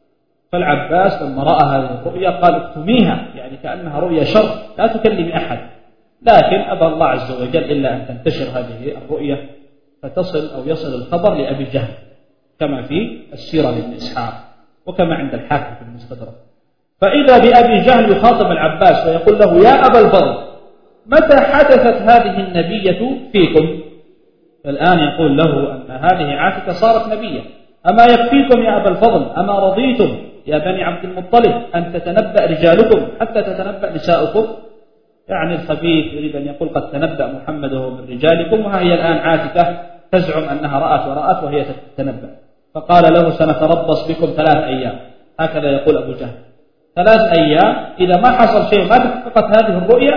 فالعباس لما رأى هذه الرؤيا قال: اكتميها، يعني كأنها رؤيا شر لا تكلم أحد. لكن أبى الله عز وجل إلا أن تنتشر هذه الرؤيا فتصل أو يصل الخبر لأبي جهل، كما في السيرة لابن إسحاق وكما عند الحاكم في المستدرك. فإذا بأبي جهل يخاطب العباس ويقول له: يا أبا الفضل، متى حدثت هذه النبية فيكم؟ الآن يقول له أن هذه عاتكة صارت نبية. أما يكفيكم يا أبا الفضل؟ أما رضيتم يا بني عبد المطلب أن تتنبأ رجالكم حتى تتنبأ نساؤكم؟ يعني الخبيث يريد أن يقول: قد تنبأ محمد وهو من رجالكم، وهي الآن عاتكة تزعم أنها رأت وهي تتنبأ. فقال له: سنتربص بكم 3 أيام. هكذا يقول أبو جهل: 3 أيام، إذا ما حصل شيء ما تحققت هذه الرؤيا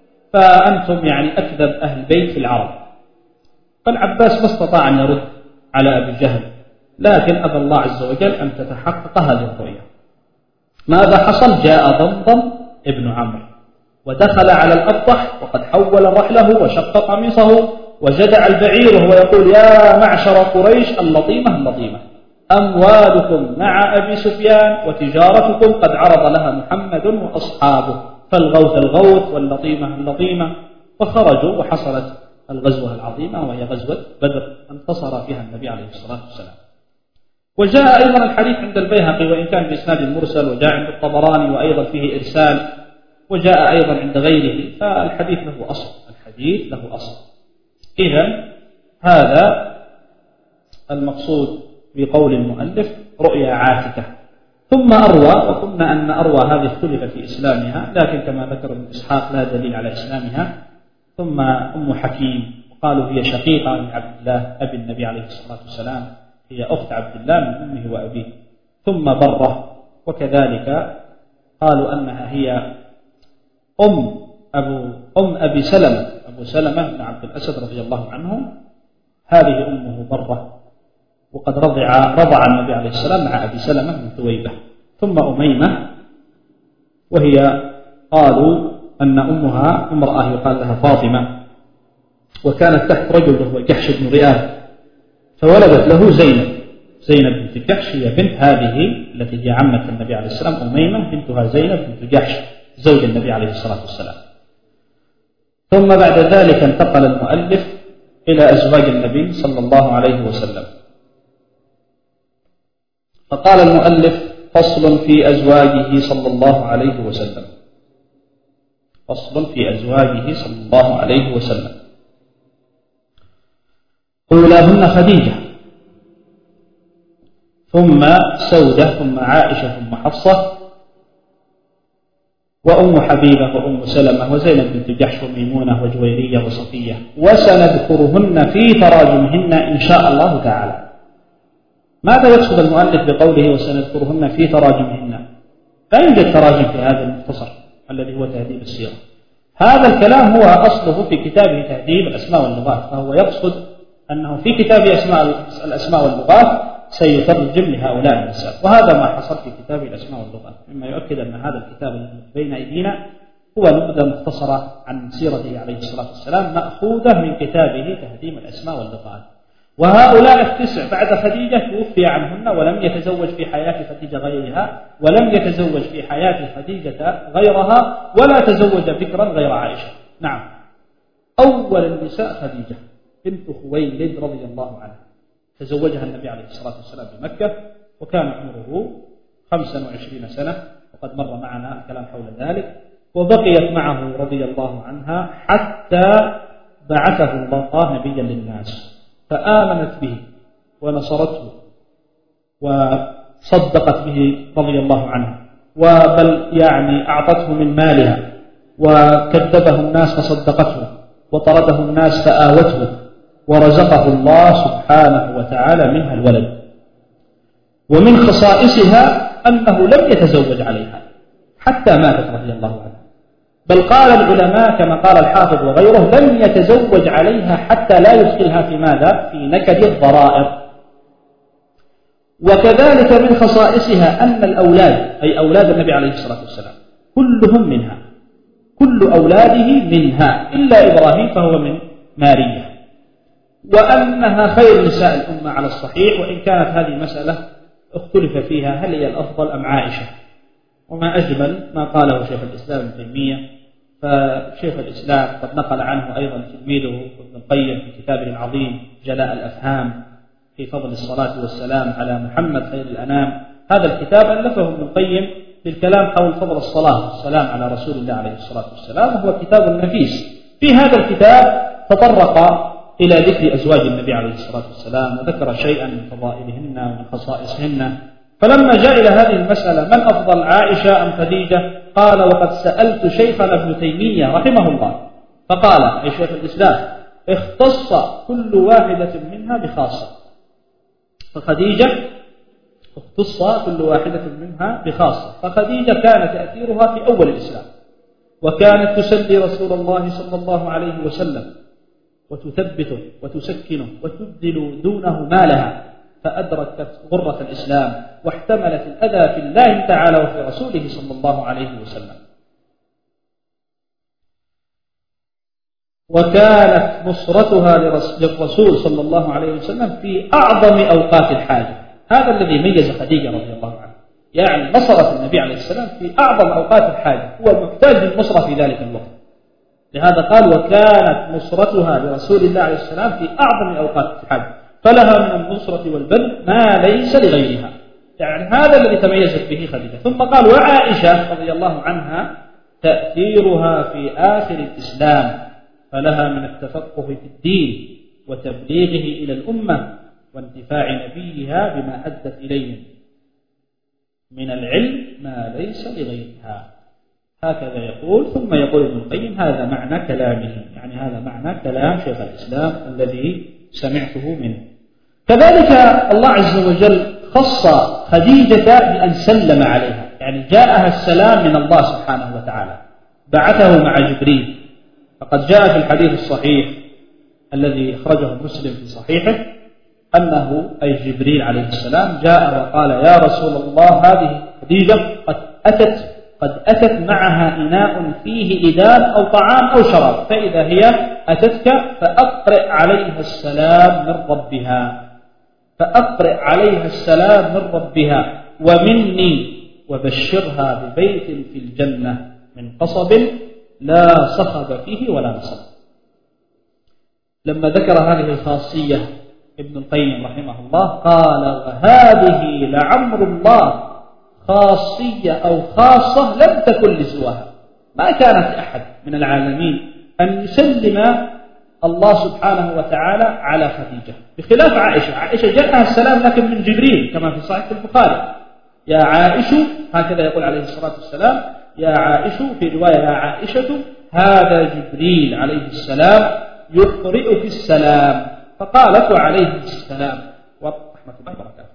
فأنتم يعني أكذب أهل بيت في العرب. فالعباس ما استطاع أن يرد على أبي جهل، لكن أبى الله عز وجل أن تتحقق هذه الرؤيا. ماذا حصل؟ جاء ضمضم ابن عمرو ودخل على الأبطح وقد حول رحله وشق قميصه وجدع البعير وهو يقول: يا معشر قريش، اللطيمة اللطيمة، أموالكم مع أبي سفيان وتجارتكم قد عرض لها محمد وأصحابه، فالغوث الغوث واللطيمة اللطيمة. فخرجوا وحصلت الغزوة العظيمة وهي غزوة بدر، انتصر فيها النبي عليه الصلاة والسلام. وجاء أيضا الحديث عند البيهقي وإن كان بإسناد مرسل، وجاء عند الطبراني وأيضا فيه إرسال، وجاء أيضا عند غيره، فالحديث له أصل، الحديث له أصل. إذن هذا المقصود بقول المؤلف: رؤيا عاتكة. ثم أروى، وقلنا أن أروى هذه اختلف في إسلامها، لكن كما ذكر ابن إسحاق لا دليل على إسلامها. ثم أم حكيم، قالوا هي شقيقة لعبد الله أبي النبي عليه الصلاة والسلام، هي أخت عبد الله من أمه وأبيه. ثم بره، وكذلك قالوا أنها هي أم أبي سلمة، أبو سلمة بن عبد الأسد رضي الله عنه، هذه أمه بره، وقد رضع النبي عليه السلام مع أبي سلمة بن ثويبة. ثم أميمة، وهي قالوا أن أمها امرأة يقال لها فاطمة، وكانت تحت رجل وهو جحش بن رئاب، فولدت له زينب بنت جحش، هي بنت هذه التي هي عمة النبي عليه السلام، أميمة بنتها زينب بنت جحش زوج النبي عليه الصلاة والسلام. ثم بعد ذلك انتقل المؤلف إلى أزواج النبي صلى الله عليه وسلم، فقال المؤلف: فصل في أزواجه صلى الله عليه وسلم. فصل في أزواجه صلى الله عليه وسلم. أولاهن خديجة، ثم سودة، ثم عائشة، ثم حفصة، وأم حبيبة، وأم سلمة، وزينب بنت جحش، وميمونة، وجويرية، وصفية، وسنذكرهن في تراجمهن إن شاء الله تعالى. ماذا يقصد المؤلف بقوله وسنذكرهن في تراجمهن؟ لا يوجد تراجم في هذا المختصر الذي هو تهذيب السيرة. هذا الكلام هو أصله في كتابه تهذيب الأسماء واللغات، فهو يقصد أنه في كتابه الأسماء واللغات سيترجم لهؤلاء النساء، وهذا ما حصل في كتاب الأسماء واللغات، مما يؤكد أن هذا الكتاب الذي بين أيدينا هو نبذة مختصرة عن سيرته عليه الصلاة والسلام، مأخوذة من كتابه تهذيب الأسماء واللغات. وهؤلاء التسع بعد خديجة توفي عنهن ولم يتزوج في حياة خديجة غيرها، ولم يتزوج في حياة خديجة غيرها، ولا تزوج بكرا غير عائشة. نعم، أول النساء خديجة بنت خويلد رضي الله عنها، تزوجها النبي عليه الصلاة والسلام بمكة، وكان عمره 25 سنة، وقد مر معنا الكلام حول ذلك. وبقيت معه رضي الله عنها حتى بعثه الله نبيا للناس، فآمنت به ونصرته وصدقت به رضي الله عنها، وبل يعني أعطته من مالها، وكذبه الناس فصدقته، وطرده الناس فآوته، ورزقه الله سبحانه وتعالى منها الولد. ومن خصائصها أنه لم يتزوج عليها حتى ماتت رضي الله عنها، بل قال العلماء كما قال الحافظ وغيره لم يتزوج عليها حتى لا يدخلها في ماذا؟ في نكد الضرائر. وكذلك من خصائصها أن الأولاد أي أولاد النبي عليه الصلاة والسلام كلهم منها، كل أولاده منها إلا إبراهيم فهو من ماريا، وأنها خير نساء الأمة على الصحيح، وإن كانت هذه مسألة اختلف فيها هل هي الأفضل أم عائشة. وما أجمل ما قاله شيخ الإسلام ابن تيمية، فشيخ الإسلام قد نقل عنه أيضا تلميذه ابن القيم في كتابه العظيم جلاء الأفهام في فضل الصلاة والسلام على محمد خير الأنام. هذا الكتاب ألفه ابن القيم بالكلام حول فضل الصلاة والسلام على رسول الله عليه الصلاة والسلام، وهو كتاب نفيس. في هذا الكتاب تطرق إلى ذكر أزواج النبي عليه الصلاة والسلام، وذكر شيئا من فضائلهن ومن خصائصهن. فلما جاء إلى هذه المسألة من أفضل عائشة أم خديجة؟ قال وقد سألت شيخنا ابن تيمية رحمه الله فقال أي شيخ الإسلام اختص كل واحدة منها بخاصة، فخديجة اختص كل واحدة منها بخاصة، فخديجة كان تأثيرها في أول الإسلام، وكانت تسلي رسول الله صلى الله عليه وسلم وتثبته وتسكنه وتبذل دونه مالها، فأدركت غرة الإسلام واحتملت الأذى في الله تعالى وفي رسوله صلى الله عليه وسلم. وكانت نصرتها للرسول صلى الله عليه وسلم في أعظم أوقات الحاجة، هذا الذي ميز خديجة رضي الله عنها، يعني نصرت النبي عليه السلام في أعظم أوقات الحاجة، هو محتاج للنصرة في ذلك الوقت. لهذا قال وكانت نصرتها لرسول الله عليه السلام في أعظم أوقات الحاجة، فلها من النصرة والبذل ما ليس لغيرها، يعني هذا الذي تميزت به خديجة. ثم قال وعائشة رضي الله عنها تأثيرها في آخر الإسلام، فلها من التفقه في الدين وتبليغه إلى الأمة وانتفاع نبيها بما أدت إليه من العلم ما ليس لغيرها. هكذا يقول. ثم يقول ابن القيم هذا معنى كلامه، يعني هذا معنى كلام شيخ الإسلام الذي سمعته منه. كذلك الله عز وجل خص خديجة بأن سلم عليها، يعني جاءها السلام من الله سبحانه وتعالى، بعثه مع جبريل. فقد جاء في الحديث الصحيح الذي أخرجه مسلم في صحيحه أنه أي جبريل عليه السلام جاء وقال يا رسول الله هذه خديجة قد أتت معها إناء فيه إدام أو طعام أو شراب، فإذا هي أتتك فأقرئ عليها السلام من ربها، فأقرئ عليها السلام من ربها ومني، وبشرها ببيت في الجنة من قصب لا صخب فيه ولا نصب. لما ذكر هذه الخاصية ابن القيم رحمه الله قال وهذه لعمر الله خاصية أو خاصة لم تكن لسواها، ما كانت أحد من العالمين أن يسلم الله سبحانه وتعالى على خديجة، بخلاف عائشة جاءها السلام لكن من جبريل كما في صحيح البخاري يا عائشة، هكذا يقول عليه الصلاة والسلام يا عائشة، في رواية يا عائشة هذا جبريل عليه السلام يقرئك السلام، فقالت وعليه السلام ورحمة الله وبركاته.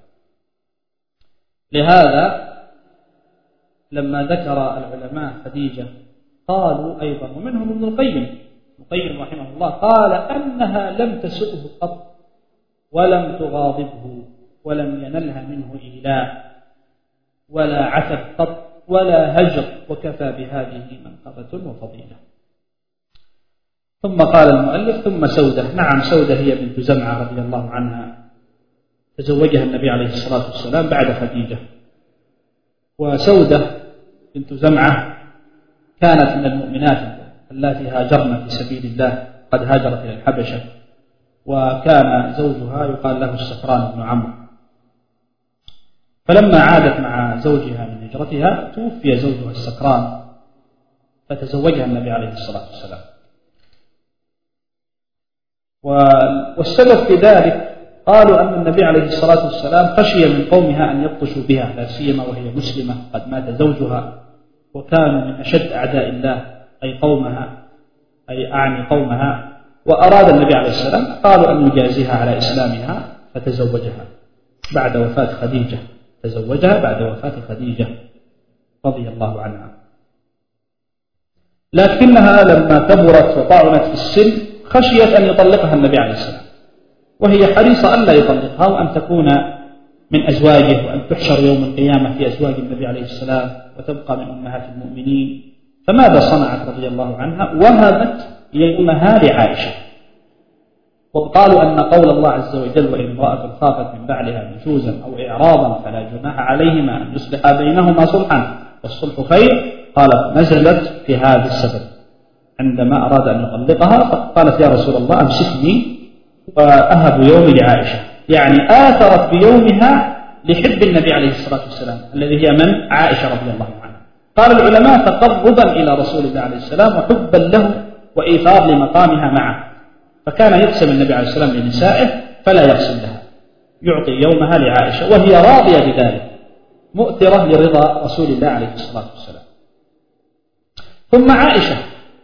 لهذا لما ذكر العلماء خديجة قالوا أيضا ومنهم ابن القيم رحمه الله قال أنها لم تسؤه قط ولم تغاضبه ولم ينلها منه إيلاء ولا عتب قط ولا هجر، وكفى بهذه منقبة وفضيلة. ثم قال المؤلف ثم سودة. نعم سودة هي بنت زمعة رضي الله عنها، تزوجها النبي عليه الصلاة والسلام بعد خديجة. وسودة بنت زمعة كانت من المؤمنات التي هاجرن في سبيل الله، قد هاجرت إلى الحبشة، وكان زوجها يقال له السفران بن عمرو. فلما عادت مع زوجها من هجرتها توفي زوجها السكران، فتزوجها النبي عليه الصلاة والسلام. والسبب في ذلك قالوا أن النبي عليه الصلاة والسلام خشي من قومها أن يبطشوا بها، لا سيما وهي مسلمة قد مات زوجها، وكانوا من أشد أعداء الله أي قومها، أي أعني قومها. وأراد النبي عليه السلام قالوا أن يجازيها على إسلامها فتزوجها بعد وفاة خديجة، تزوجها بعد وفاة خديجة رضي الله عنها. لكنها لما كبرت وطعنت في السن خشيت أن يطلقها النبي عليه السلام، وهي حريصة أن لا يطلقها وأن تكون من أزواجه، وأن تحشر يوم القيامة في أزواج النبي عليه السلام وتبقى من أمهات المؤمنين. فماذا صنعت رضي الله عنها؟ وهبت يومها لعائشة. وقالوا أن قول الله عز وجل وإن امرأة خافت من بعلها نشوزا أو إعراضا فلا جناح عليهما أن يصلحا بينهما صلحا والصلح خير، قالت نزلت في هذا السبب عندما أراد أن يطلقها، فقالت يا رسول الله أمسكني وأهب يومي لعائشة، يعني آثرت بيومها لحب النبي عليه الصلاة والسلام الذي هي من؟ عائشة رضي الله عنها. قال العلماء تقربا إلى رسول الله عليه السلام وحبا له وإيثار لمقامها معه، فكان يقسم النبي عليه السلام لنسائه فلا يقسم لها، يعطي يومها لعائشة وهي راضية بذلك، مؤثرة لرضا رسول الله عليه الصلاة والسلام. ثم عائشة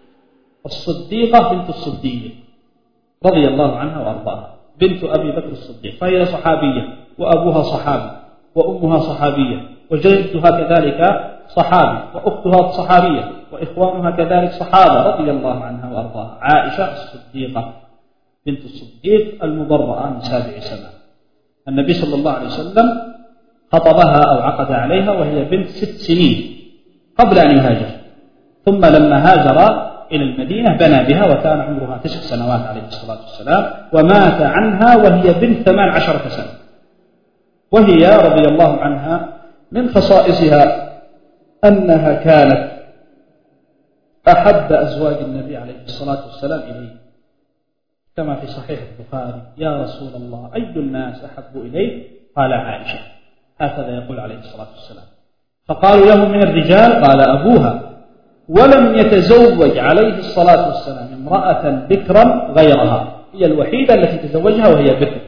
الصديقة بنت الصديق رضي الله عنها وأرضاها، بنت أبي بكر الصديق، فهي صحابية وأبوها صحابي وأمها صحابية وجدها كذلك صحابي وأختها صحابية وإخوانها كذلك صحابة رضي الله عنها وأرضاها. عائشة الصديقة بنت الصديق المبرأة من 7 سنوات. النبي صلى الله عليه وسلم خطبها أو عقد عليها وهي بنت 6 سنين قبل أن يهاجر، ثم لما هاجر إلى المدينة بنى بها وكان عمرها 9 سنوات عليه الصلاة والسلام، ومات عنها وهي بنت 18 سنة. وهي رضي الله عنها من خصائصها أنها كانت أحب أزواج النبي عليه الصلاة والسلام إليه، كما في صحيح البخاري يا رسول الله أي الناس أحب إليه؟ قال عائشة، هكذا يقول عليه الصلاة والسلام. فقالوا له من الرجال؟ قال أبوها، ولم يتزوج عليه الصلاة والسلام امرأة بكرا غيرها، هي الوحيدة التي تزوجها وهي بكر،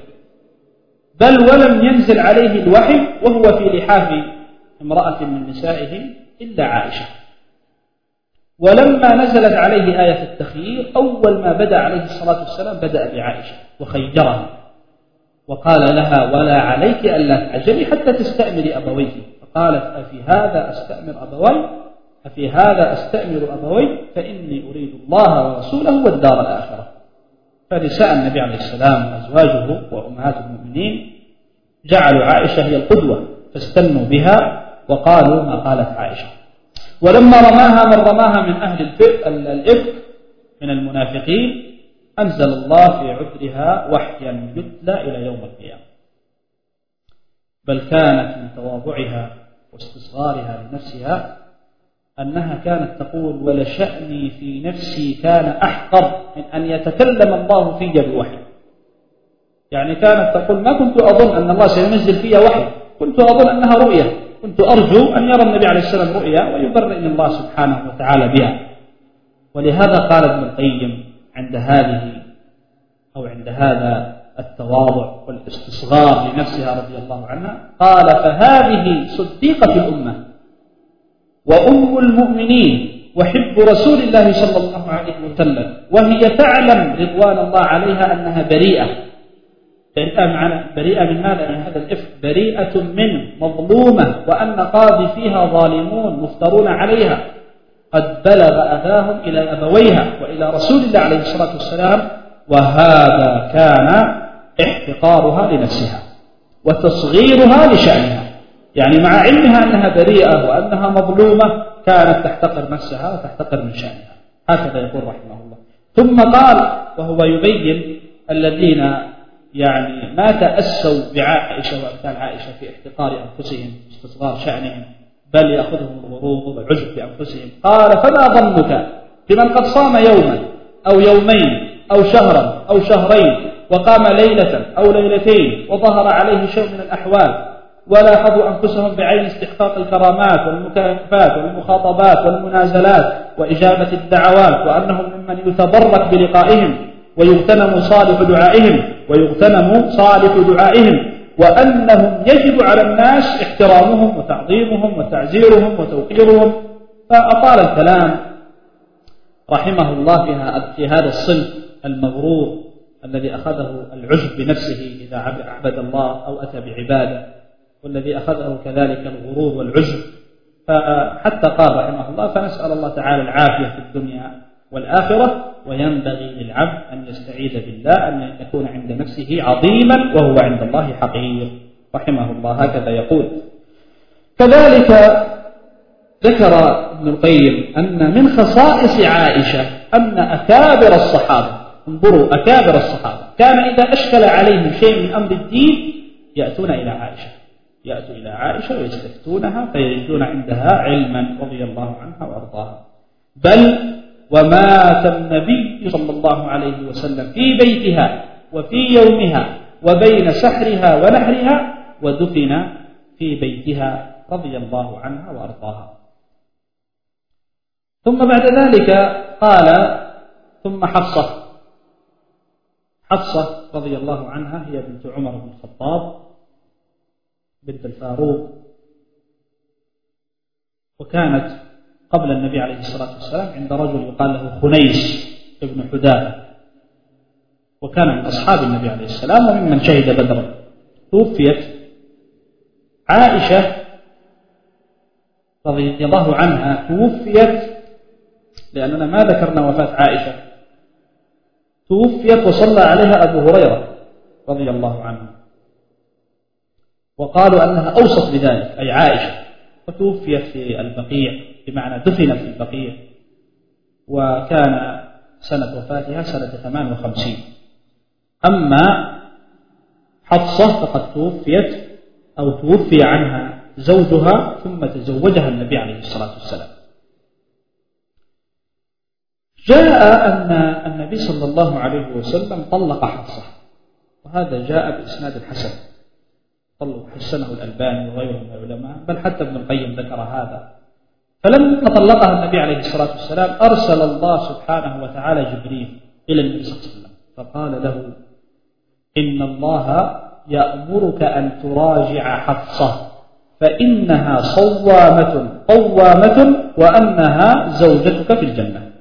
بل ولم ينزل عليه الوحي وهو في لحاف امرأة من نسائه إلا عائشة. ولما نزلت عليه آية التخيير أول ما بدأ عليه الصلاة والسلام بدأ بعائشة وخيرها وقال لها ولا عليك ألا تعجلي حتى تستأمري أبويك، فقالت أفي هذا أستأمر أبوي فإني أريد الله ورسوله والدار الآخرة. فنساء النبي عليه السلام وأزواجه وأمهات المؤمنين جعلوا عائشة هي القدوة فاستنوا بها وقالوا ما قالت عائشة. ولما رماها من رماها من أهل الإفك من المنافقين أنزل الله في عذرها وحيا يتلى إلى يوم القيامة. بل كانت من تواضعها واستصغارها لنفسها أنها كانت تقول ولشأني في نفسي كان أحقر من أن يتكلم الله في بالوحي. يعني كانت تقول ما كنت أظن أن الله سينزل فيها وحي، كنت أظن أنها رؤية، كنت أرجو أن يرى النبي عليه السلام رؤيا ويبرئني الله سبحانه وتعالى بها. ولهذا قال ابن القيم عند هذا التواضع والاستصغار لنفسها رضي الله عنها، قال فهذه صديقة الأمة وأم المؤمنين وحب رسول الله صلى الله عليه وسلم، وهي تعلم رضوان الله عليها أنها بريئة من ماذا؟ من هذا الإفك، بريئة منه مظلومة، وأن قاضي فيها ظالمون مفترون عليها، قد بلغ أذاهم إلى أبويها وإلى رسول الله عليه الصلاة والسلام، وهذا كان احتقارها لنفسها وتصغيرها لشأنها. يعني مع علمها أنها بريئة وأنها مظلومة كانت تحتقر نفسها وتحتقر من شأنها. هكذا يقول رحمه الله. ثم قال وهو يبين الذين يعني ما تأسوا بعائشة وأمثال عائشة في احتقار أنفسهم واستصغار شأنهم، بل يأخذهم الغرور والعجب بأنفسهم، قال فما ظنك بمن قد صام يوما أو يومين أو شهرا أو شهرين وقام ليلة أو ليلتين وظهر عليه شيء من الأحوال ولاحظوا أنفسهم بعين استحقاق الكرامات والمكافآت والمخاطبات والمنازلات وإجابة الدعوات، وأنهم ممن يتبرك بلقائهم ويغتنم صالح دعائهم ويغتنم صالح دعائهم، وأنهم يجب على الناس احترامهم وتعظيمهم وتعزيرهم وتوقيرهم. فأطال الكلام رحمه الله في هذا الصنف المغرور الذي أخذه العجب بنفسه إذا عبد الله أو أتى بعبادة، والذي أخذه كذلك الغرور والعجب، فحتى قال رحمه الله: فنسأل الله تعالى العافية في الدنيا والآخرة، وينبغي للعبد أن يستعيذ بالله أن يكون عند نفسه عظيما وهو عند الله حقير، رحمه الله. هكذا يقول. كذلك ذكر ابن القيم أن من خصائص عائشة أن أكابر الصحابة، انظروا أكابر الصحابة، كان إذا أشكل عليهم شيء من أمر الدين يأتون إلى عائشة ويستفتونها فيجدون عندها علما رضي الله عنها وأرضاها. بل ومات النبي صلى الله عليه وسلم في بيتها وفي يومها وبين سحرها ونحرها، ودفن في بيتها رضي الله عنها وأرضاها. ثم بعد ذلك قال: ثم حفصة رضي الله عنها هي بنت عمر بن الخطاب بنت الفاروق، وكانت قبل النبي عليه الصلاة والسلام عند رجل يقال له خنيس بن حذافة، وكان من أصحاب النبي عليه السلام وممن شهد بدرا. توفيت عائشة رضي الله عنها، توفيت لأننا ما ذكرنا وفاة عائشة، توفيت وصلى عليها أبو هريرة رضي الله عنه، وقالوا أنها أوصت بذلك أي عائشة، فتوفيت في البقيع، بمعنى دفنت في البقيع، وكان سنة وفاتها سنة 58. أما حفصة فقد توفيت أو توفي عنها زوجها ثم تزوجها النبي عليه الصلاة والسلام. جاء أن النبي صلى الله عليه وسلم طلق حفصة، وهذا جاء بإسناد الحسن، حسنه الألباني وغيره من العلماء، بل حتى ابن القيم ذكر هذا. فلما طلقها النبي عليه الصلاة والسلام أرسل الله سبحانه وتعالى جبريل إلى النبي صلى الله عليه وسلم فقال له: إن الله يأمرك أن تراجع حفصة فإنها صوامة قوامة وأنها زوجتك في الجنة،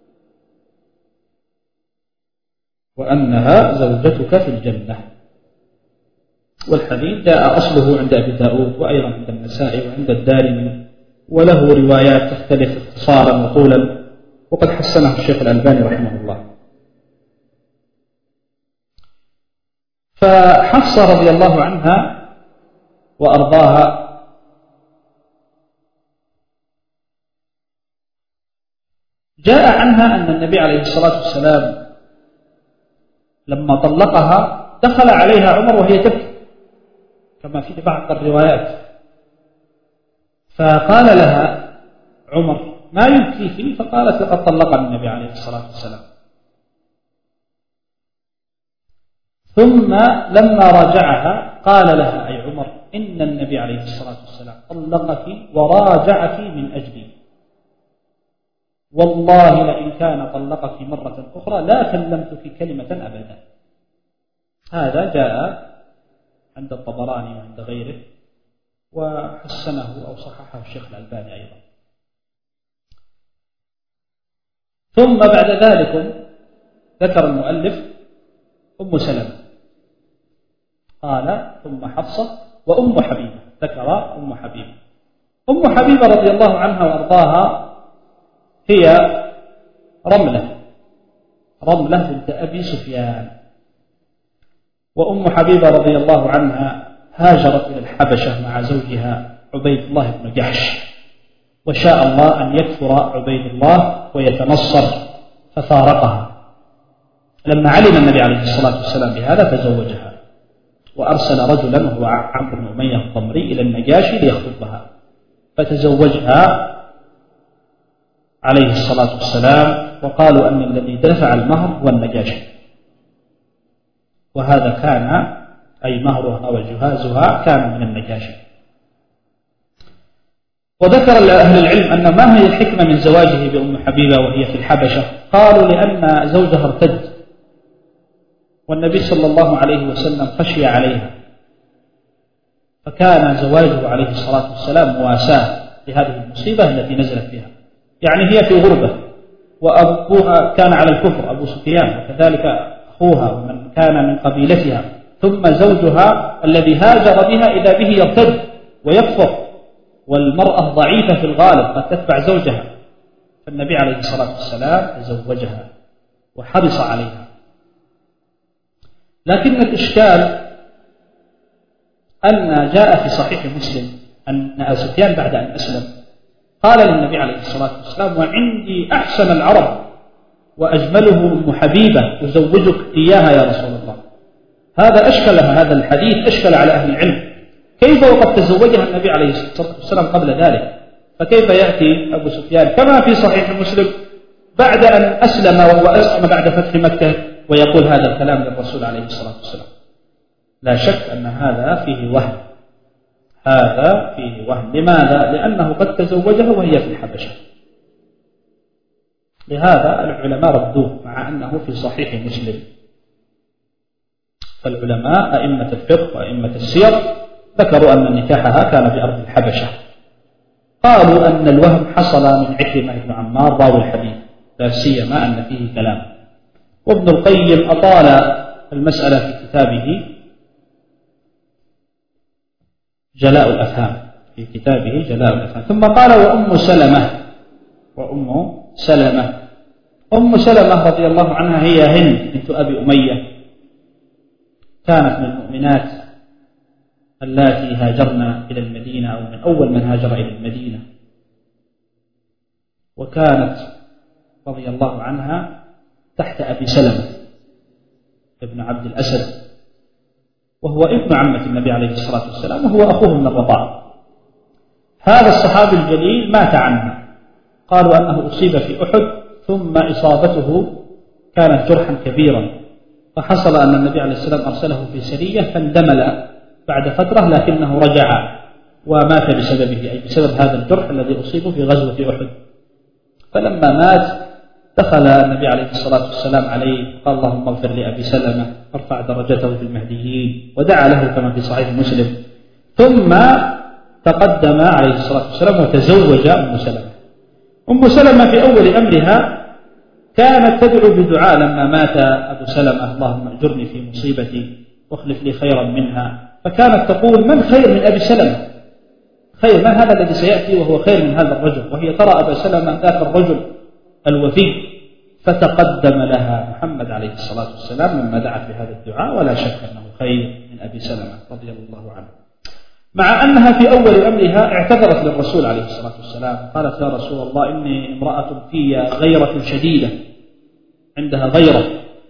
والحديث جاء أصله عند أبي داود وأيضا عند النسائي وعند الدارمي، وله روايات تختلف اختصارا وطولا، وقد حسنه الشيخ الألباني رحمه الله. فحفصة رضي الله عنها وأرضاها جاء عنها أن النبي عليه الصلاة والسلام لما طلقها دخل عليها عمر وهي تبكي كما في بعض الروايات، فقال لها عمر: ما يبكيك؟ فقالت: لقد طلقني النبي عليه الصلاة والسلام. ثم لما راجعها قال لها أي عمر: إن النبي عليه الصلاة والسلام طلقك وراجعك من أجلي، والله لئن كان طلقك مرة أخرى لا كلمتك كلمة أبدا. هذا جاء عند الطبراني وعند غيره، وحسنه أو صححه الشيخ الألباني أيضا. ثم بعد ذلك ذكر المؤلف أم سلمة، قال: ثم حفصة وأم حبيبة، ذكر أم حبيبة. أم حبيبة رضي الله عنها وأرضاها هي رملة بنت أبي سفيان. وأم حبيبة رضي الله عنها هاجرت إلى الحبشة مع زوجها عبيد الله بن جحش، وشاء الله أن يكفر عبيد الله ويتنصر ففارقها. لما علم النبي عليه الصلاة والسلام بهذا تزوجها، وأرسل رجلا وهو عمرو بن أمية الضمري إلى النجاشي ليخطبها، فتزوجها عليه الصلاة والسلام، وقالوا أن الذي دفع المهر هو النجاشي، وهذا كان أي مهرها وجهازها كان من النجاشي. وذكر أهل العلم أن ما هي الحكمة من زواجه بأم حبيبة وهي في الحبشة؟ قالوا: لأن زوجها ارتد والنبي صلى الله عليه وسلم خشي عليها، فكان زواجه عليه الصلاة والسلام مواساة لهذه المصيبة التي نزلت بها. يعني هي في غربة وأبوها كان على الكفر أبو سفيان، وكذلك أخوها ومن كان من قبيلتها، ثم زوجها الذي هاجر بها إذا به يرتد ويكفر، والمرأة ضعيفة في الغالب قد تتبع زوجها، فالنبي عليه الصلاة والسلام تزوجها وحرص عليها. لكن الإشكال أن جاء في صحيح مسلم أن أبا سفيان بعد أن أسلم قال للنبي عليه الصلاة والسلام: وعندي أحسن العرب وأجمله أم حبيبة أزوجك إياها يا رسول الله. هذا أشكل، هذا الحديث أشكل على أهل العلم، كيف وقد تزوجها النبي عليه الصلاة والسلام قبل ذلك؟ فكيف يأتي أبو سفيان كما في صحيح مسلم بعد أن أسلم وهو أسلم بعد فتح مكة ويقول هذا الكلام للرسول عليه الصلاة والسلام؟ لا شك أن هذا فيه وهم، هذا فيه وهم. لماذا؟ لأنه قد تزوجها وهي في الحبشة. لهذا العلماء ردوه مع أنه في صحيح مسلم. فالعلماء أئمة الفقه وأئمة السير ذكروا أن نكاحها كان في أرض الحبشة. قالوا أن الوهم حصل من عكرمة بن عمار راوي الحديث، لا سيما أن فيه كلام. وابن القيم أطال المسألة في كتابه جلاء الأفهام، في كتابه جلاء الأفهام. ثم قال: وأم سلمة. أم سلمة رضي الله عنها هي هند بنت أبي أمية، كانت من المؤمنات اللاتي هاجرن إلى المدينة أو من أول من هاجر إلى المدينة، وكانت رضي الله عنها تحت أبي سلمة ابن عبد الأسد، وهو ابن عمة النبي عليه الصلاة والسلام، وهو أخوه من الرضاعة. هذا الصحابي الجليل مات عنها، قالوا أنه أصيب في أحد، ثم إصابته كانت جرحا كبيرا، فحصل أن النبي عليه الصلاة والسلام أرسله في سرية فاندمل بعد فترة، لكنه رجع ومات بسببه، أي بسبب هذا الجرح الذي أصيبه في غزوة أحد. فلما مات دخل النبي عليه الصلاة والسلام عليه قال: اللهم اغفر لأبي سلمة وارفع درجته في المهديين، ودعا له كما في صحيح مسلم. ثم تقدم عليه الصلاة والسلام وتزوج أم سلمة. أم سلمة في أول أمرها كانت تدعو بدعاء لما مات أبو سلمة: اللهم أجرني في مصيبتي واخلف لي خيرا منها. فكانت تقول: من خير من أبي سلمة؟ خير من هذا الذي سيأتي وهو خير من هذا الرجل؟ وهي ترى أبا سلمة ذاك الرجل الوفي. فتقدم لها محمد عليه الصلاة والسلام لما دعت بهذا الدعاء، ولا شك أنه خير من أبي سلمة رضي الله عنه. مع أنها في أول أمرها اعتذرت للرسول عليه الصلاة والسلام، قالت: يا رسول الله، إني امرأة في غيرة شديدة، عندها غيرة،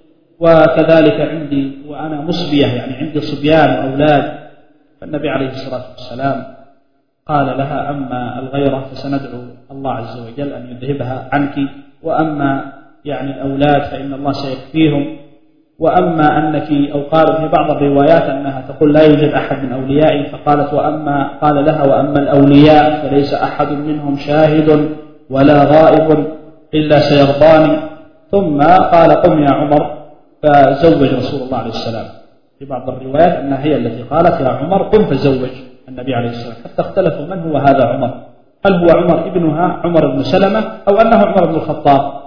وكذلك عندي وأنا مصبية، يعني عندي صبيان وأولاد. فالنبي عليه الصلاة والسلام قال لها: أما الغيرة فسندعو الله عز وجل أن يذهبها عنك، وأما يعني الأولاد فإن الله سيكفيهم، وأما أنك، أو قال في بعض الروايات أنها تقول لا يوجد أحد من أوليائي، فقالت: وأما، قال لها: وأما الأولياء فليس أحد منهم شاهد ولا غائب إلا سيرضاني. ثم قال: قم يا عمر، فزوج رسول الله عليه السلام. في بعض الروايات أنها هي التي قالت: يا عمر قم فزوج النبي عليه السلام، حتى اختلفوا من هو هذا عمر، هل هو عمر ابنها عمر بن سلمة أو أنه عمر بن الخطاب؟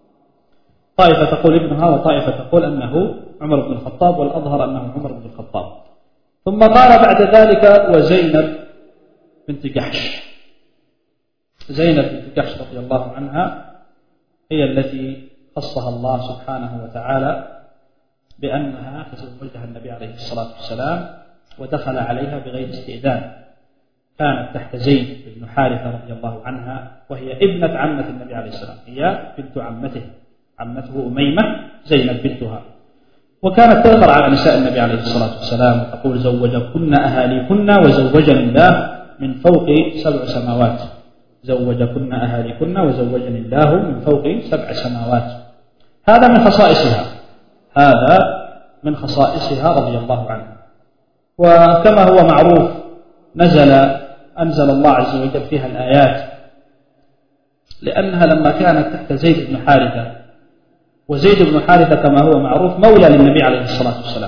طائفة تقول ابنها وطائفة تقول أنه عمر بن الخطاب، والأظهر أنه عمر بن الخطاب. ثم قال بعد ذلك: وزينب بنت جحش. زينب بنت جحش رضي الله عنها هي التي خصها الله سبحانه وتعالى بأنها تزوجها النبي عليه الصلاة والسلام ودخل عليها بغير استئذان. كانت تحت زيد بن حارثة رضي الله عنها، وهي ابنة عمة النبي عليه السلام، هي بنت عمته أميمة، زينب بنتها. وكانت تغار على نساء النبي عليه الصلاة والسلام وتقول: زوجكن أهاليكن وزوجني الله من فوق 7 سماوات. زوجكن أهاليكن وزوجني الله من فوق 7 سماوات. هذا من خصائصها رضي الله عنها. وكما هو معروف أنزل الله عز وجل فيها الآيات، لأنها لما كانت تحت زيد بن حارثة وزيد بن حارثة كما هو معروف مولى للنبي عليه الصلاة والسلام.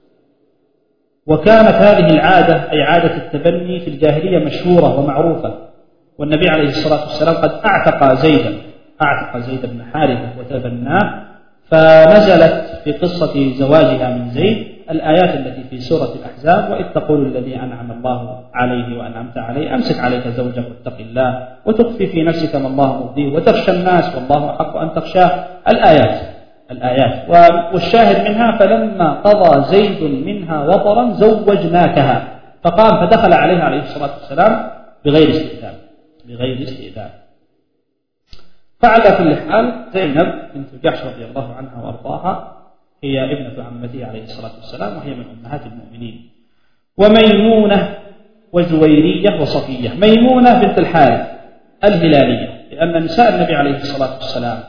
وكانت هذه العادة أي عادة التبني في الجاهلية مشهورة ومعروفة، والنبي عليه الصلاة والسلام قد أعتق زيد بن حارثة وتبناه، فنزلت في قصة زواجها من زيد الآيات التي في سورة الأحزاب: وإذ تقول الذي أنعم الله عليه وأنعمت عليه أمسك عليك زوجك واتق الله وتخفي في نفسك ما الله مبديه وتخشى الناس والله أحق أن تخشاه. الآيات والشاهد منها: فلما قضى زيد منها وطرا زوجناكها، فقام فدخل عليها عليه الصلاة والسلام بغير استئذان. فعلى كل حال زينب بنت جحش رضي الله عنها وأرضاها هي ابنة عمته عليه الصلاة والسلام، وهي من أمهات المؤمنين. وميمونة وجويرية وصفية. ميمونة بنت الحارث الهلالية، لأن نساء النبي عليه الصلاة والسلام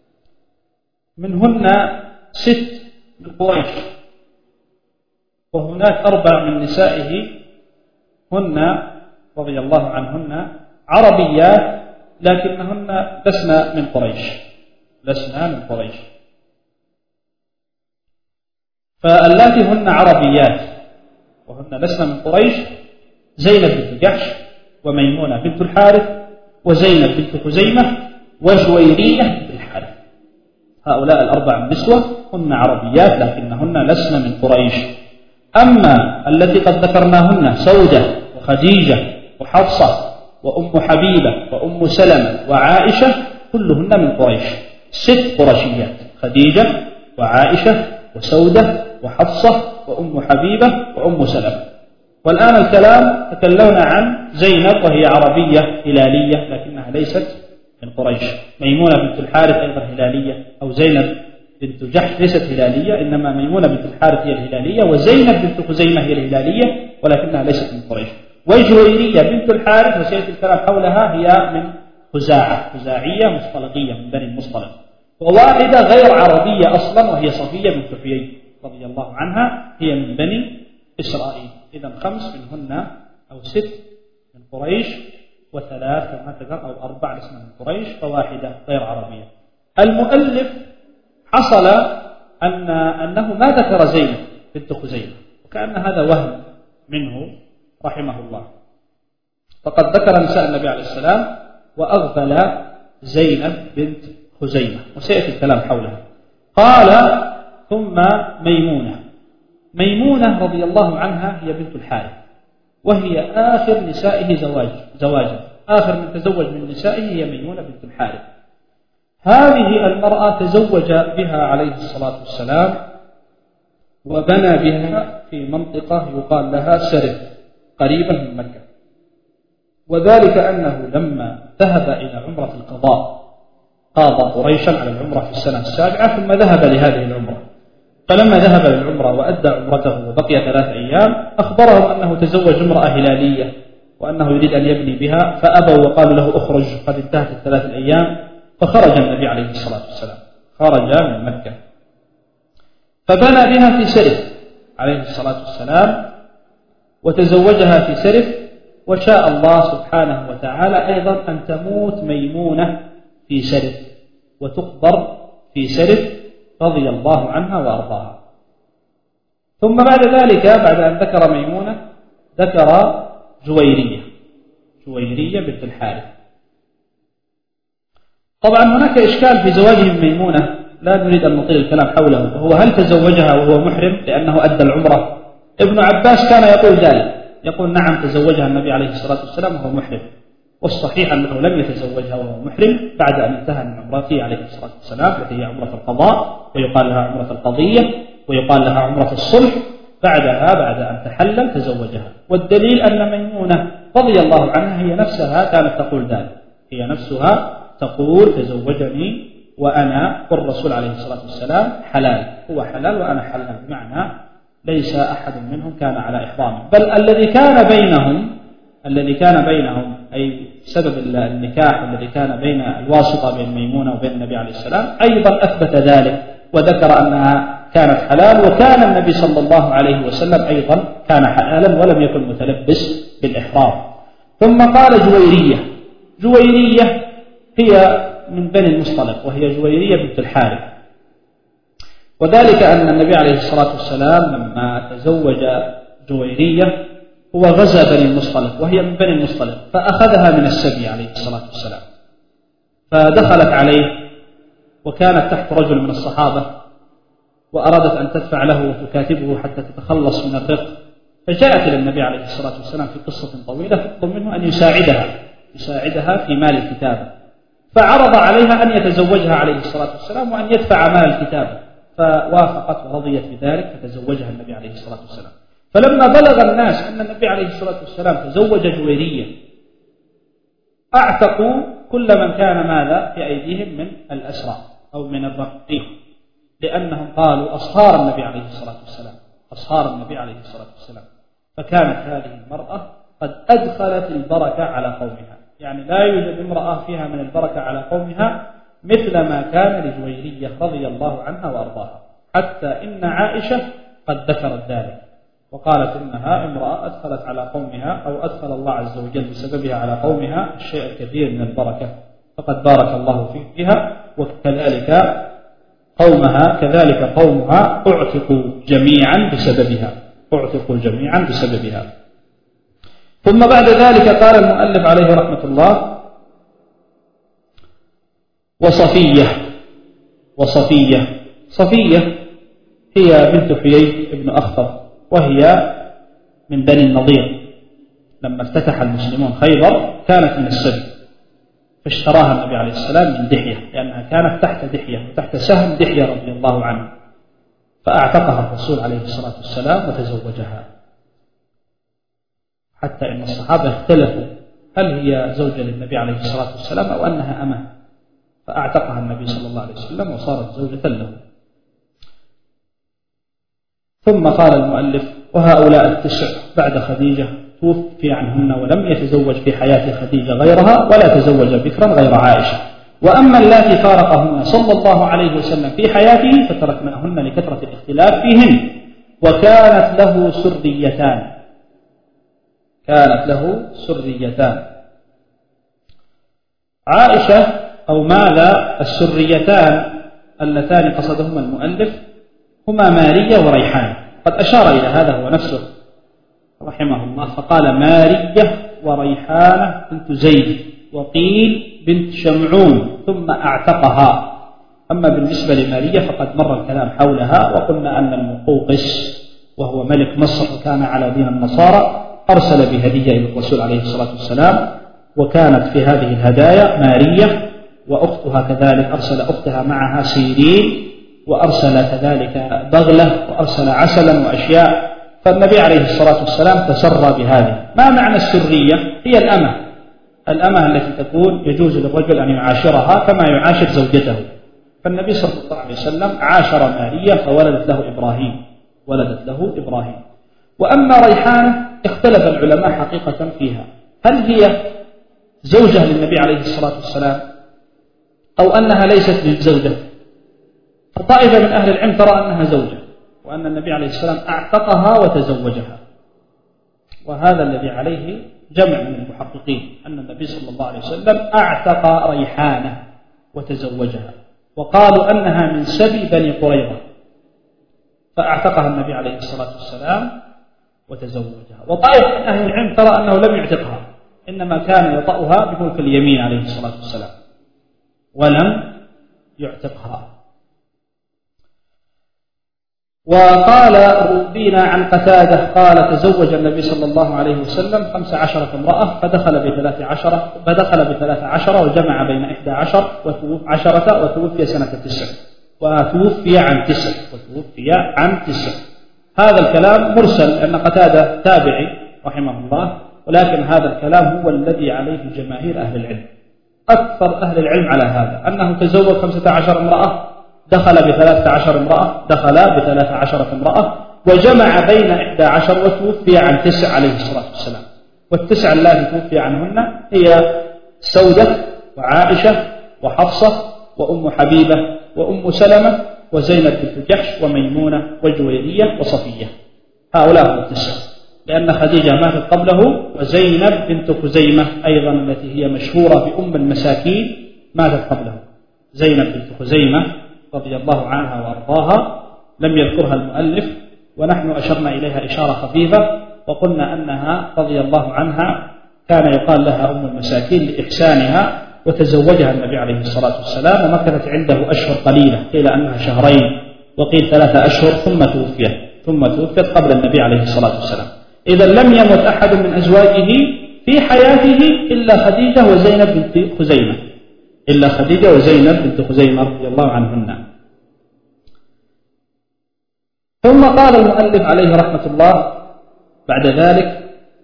منهن 6 من قريش، وهناك 4 من نسائه هن رضي الله عنهن عربيات، لكنهن لسنا من قريش. فاللاتي هن عربيات وهن لسنا من قريش: زينب بنت جحش، وميمونة بنت الحارث، وزينب بنت خزيمة، وجويرية بنت الحارث. هؤلاء ال4 النسوة هن عربيات لكنهن لسن من قريش. أما التي قد ذكرناهن سودة وخديجة وحفصة وأم حبيبة وأم سلمة وعائشة كلهن من قريش، 6 قرشيات: خديجة وعائشة وسودة وحفصة وأم حبيبة وأم سلمة. والآن الكلام تكلمنا عن زينب وهي عربية هلالية لكنها ليست من قريش. ميمونة بنت الحارث أيضا هلالية، أو زينب بنت جحش ليست هلالية، إنما ميمونة بنت الحارث هي الهلالية، وزينب بنت خزيمة هي الهلالية ولكنها ليست من قريش. وجويرية بنت الحارث وسيأتي الكلام حولها هي من خزاعية مصطلقية من بني المصطلق، وواحدة غير عربية أصلا وهي صفية بنت حيي رضي الله عنها، هي من بني إسرائيل. إذن 5 منهن أو 6 من قريش، و3 كما ذكر أو 4 لسنا من قريش، فواحدة غير عربية. المؤلف حصل أنه ما ذكر زينب بنت خزيمة، وكأن هذا وهم منه رحمه الله، فقد ذكر نساء النبي عليه السلام وأغفل زينب بنت خزيمة، وسيأتي الكلام حولها. قال: ثم ميمونة رضي الله عنها هي بنت الحارث، وهي آخر نسائه زواجا، آخر من تزوج من نسائه هي ميمونة بنت الحارث. هذه المرأة تزوج بها عليه الصلاة والسلام وبنى بها في منطقة يقال لها سرف قريبة من مكة، وذلك أنه لما ذهب إلى عمرة القضاء قاضى قريشا على العمرة في السنة السابعة، ثم ذهب لهذه العمرة. فلما ذهب للعمرة وأدى عمرته وبقي 3 أيام أخبرهم أنه تزوج امرأة هلالية وأنه يريد أن يبني بها، فأبوا وقالوا له: أخرج قد انتهت 3 الأيام. فخرج النبي عليه الصلاة والسلام، خرج من مكة فبنى بها في سرف عليه الصلاة والسلام وتزوجها في سرف. وشاء الله سبحانه وتعالى أيضا أن تموت ميمونة في سرف وتقبر في سرف رضي الله عنها وأرضاها. ثم بعد ذلك بعد أن ذكر ميمونة ذكر جويرية بنت الحارث. طبعا هناك إشكال في زواجه من ميمونة لا نريد أن نطيل الكلام حوله، وهو هل تزوجها وهو محرم لأنه أدى العمرة؟ ابن عباس كان يقول ذلك، يقول: نعم تزوجها النبي عليه الصلاة والسلام وهو محرم، والصحيح أنه لم يتزوجها وهو محرم بعد أن انتهى من عمرته عليه الصلاة والسلام، التي هي عمرة القضاء، ويقال لها عمرة القضية، ويقال لها عمرة الصلح. بعدها بعد أن تحلل تزوجها. والدليل أن ميمونة رضي الله عنها هي نفسها كانت تقول ذلك، هي نفسها تقول: تزوجني وأنا والرسول عليه الصلاة والسلام حلال، هو حلال وأنا حلال، بمعنى ليس أحد منهم كان على إحرام، بل الذي كان بينهم أي سبب النكاح الذي كان بين الواسطة بين ميمونة وبين النبي عليه السلام أيضا أثبت ذلك وذكر أنها كانت حلال، وكان النبي صلى الله عليه وسلم أيضا كان حلالا ولم يكن متلبس بالإحرام. ثم قال جويرية هي من بني المصطلق، وهي جويرية بنت الحارث، وذلك أن النبي عليه الصلاة والسلام لما تزوج جويرية هو غزا بني المصطلق، وهي من بني المصطلق، فأخذها من السبي عليه الصلاة والسلام، فدخلت عليه وكانت تحت رجل من الصحابة، وأرادت أن تدفع له وتكاتبه حتى تتخلص من الرق، فجاءت إلى النبي عليه الصلاة والسلام في قصة طويلة تطلب منه أن يساعدها في مال الكتابة، فعرض عليها أن يتزوجها عليه الصلاة والسلام وأن يدفع مال الكتابة، فوافقت ورضيت بذلك فتزوجها النبي عليه الصلاة والسلام. فلما بلغ الناس أن النبي عليه الصلاة والسلام تزوج جويرية أعتقوا كل من كان ماذا في أيديهم من الأسرى أو من الرقيق، لأنهم قالوا أصهار النبي عليه الصلاة والسلام، فكانت هذه المرأة قد أدخلت البركة على قومها، يعني لا يوجد امرأة فيها من البركة على قومها مثل ما كان لجويرية رضي الله عنها وأرضاها، حتى إن عائشة قد ذكرت ذلك وقالت إنها امرأة أدخلت على قومها أو أدخل الله عز وجل بسببها على قومها الشيء الكثير من البركة، فقد بارك الله فيها، وكذلك قومها أعتقوا جميعا بسببها. ثم بعد ذلك قال المؤلف عليه رحمة الله: صفية هي بنت حيي بن أخطب، وهي من بني النضير. لما افتتح المسلمون خيبر كانت من السبي، فاشتراها النبي عليه السلام من دحية، لأنها كانت تحت دحية وتحت سهم دحية رضي الله عنه، فأعتقها الرسول عليه الصلاة والسلام وتزوجها، حتى إن الصحابة اختلفوا هل هي زوجة للنبي عليه الصلاة والسلام أو أنها أمة، فأعتقها النبي صلى الله عليه وسلم وصارت زوجة له. ثم قال المؤلف: وهؤلاء التسع بعد خديجة توفي عنهن ولم يتزوج في حياة خديجة غيرها، ولا تزوج بكرا غير عائشة. وأما اللاتي فارقهن صلى الله عليه وسلم في حياته فتركناهن لكثرة الاختلاف فيهن، وكانت له سريتان. عائشة أو ماذا السريتان اللتان قصدهما المؤلف هما مارية وريحانة، قد أشار إلى هذا هو نفسه رحمه الله، فقال مارية وريحانة بنت زيد، وقيل بنت شمعون، ثم أعتقها. أما بالنسبة لمارية فقد مر الكلام حولها، وقلنا أن المقوقس وهو ملك مصر وكان على دين النصارى أرسل بهدية إلى الرسول عليه الصلاة والسلام، وكانت في هذه الهدايا مارية، وأختها كذلك أرسل أختها معها سيرين، وأرسل كذلك بغلة، وأرسل عسلا وأشياء. فالنبي عليه الصلاة والسلام تسرى بهذه. ما معنى السرية؟ هي الأمة التي تكون يجوز للرجل أن يعاشرها كما يعاشر زوجته. فالنبي صلى الله عليه وسلم عاشر مارية فولدت له إبراهيم. وأما ريحانة اختلف العلماء حقيقة فيها، هل هي زوجة للنبي عليه الصلاة والسلام أو أنها ليست زوجة؟ فطائفة من أهل العلم ترى أنها زوجة، وأن النبي عليه السلام أعتقها وتزوجها، وهذا الذي عليه جمع من المحققين، أن النبي صلى الله عليه وسلم أعتق ريحانة وتزوجها، وقالوا أنها من سبي بني قريظة، فأعتقها النبي عليه الصلاة والسلام وتزوجها. وطائفة من أهل العلم ترى أنه لم يعتقها، إنما كان يطأها بملك اليمين عليه الصلاة والسلام ولم يعتقها. وقال روينا عن قتادة قال تزوج النبي صلى الله عليه وسلم 15 امرأة فدخل ب13 وجمع بين 11 وتوفي سنة 9 وتوفي عن 9. هذا الكلام مرسل لأن قتادة تابعي رحمه الله، ولكن هذا الكلام هو الذي عليه جماهير أهل العلم، أكثر أهل العلم على هذا، أنه تزوج 15 امرأة دخل ب13 امرأة وجمع بين 11 وتوفي عن 9 عليه الصلاة والسلام. والتسع التي توفي عنهن هي سودة وعائشة وحفصة وأم حبيبة وأم سلمة وزينب بنت جحش وميمونة وجويرية وصفية. هؤلاء هم التسع، لأن خديجة ماتت قبله، وزينب بنت خزيمة أيضا التي هي مشهورة بأم المساكين ماتت قبله. زينب بنت خزيمة رضي الله عنها وأرضاها لم يذكرها المؤلف، ونحن أشرنا إليها إشارة خفيفة وقلنا أنها رضي الله عنها كان يقال لها أم المساكين لإحسانها، وتزوجها النبي عليه الصلاة والسلام ومكثت عنده أشهر قليلة، قيل أنها شهرين وقيل 3 أشهر ثم توفيت قبل النبي عليه الصلاة والسلام. إذا لم يمت أحد من أزواجه في حياته إلا خديجة وزينب بنت خزيمة رضي الله عنهن. ثم قال المؤلف عليه رحمة الله بعد ذلك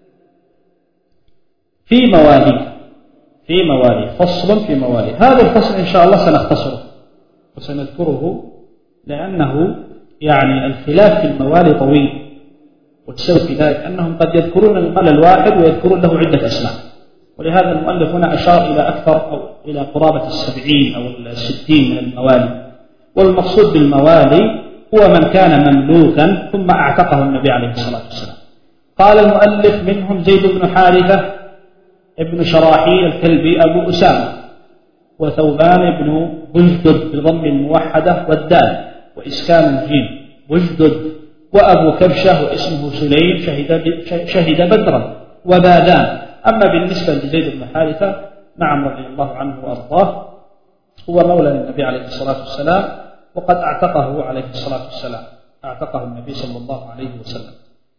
في مواليه فصل في مواليه. هذا الفصل إن شاء الله سنختصره وسنذكره، لأنه يعني الخلاف في الموالي طويل، والسبب في ذلك أنهم قد يذكرون المال الواحد ويذكرون له عدة أسماء، ولهذا المؤلف هنا أشار إلى أكثر أو إلى قرابة 70 أو 60 من الموالي. والمقصود بالموالي هو من كان مملوكا ثم أعتقه النبي عليه الصلاة والسلام. قال المؤلف منهم زيد بن حارثة ابن شراحيل الكلبي أبو أسامة، وثوبان بن بجدد بضم الموحدة والدال وإسكان الجيم بجدد، وأبو كبشة واسمه سليم شهد بدرا وبادان. أما بالنسبة لزيد بن حارثة نعم رضي الله عنه وأرضاه، هو مولى للنبي عليه الصلاة والسلام، وقد أعتقه عليه الصلاة والسلام، أعتقه النبي صلى الله عليه وسلم.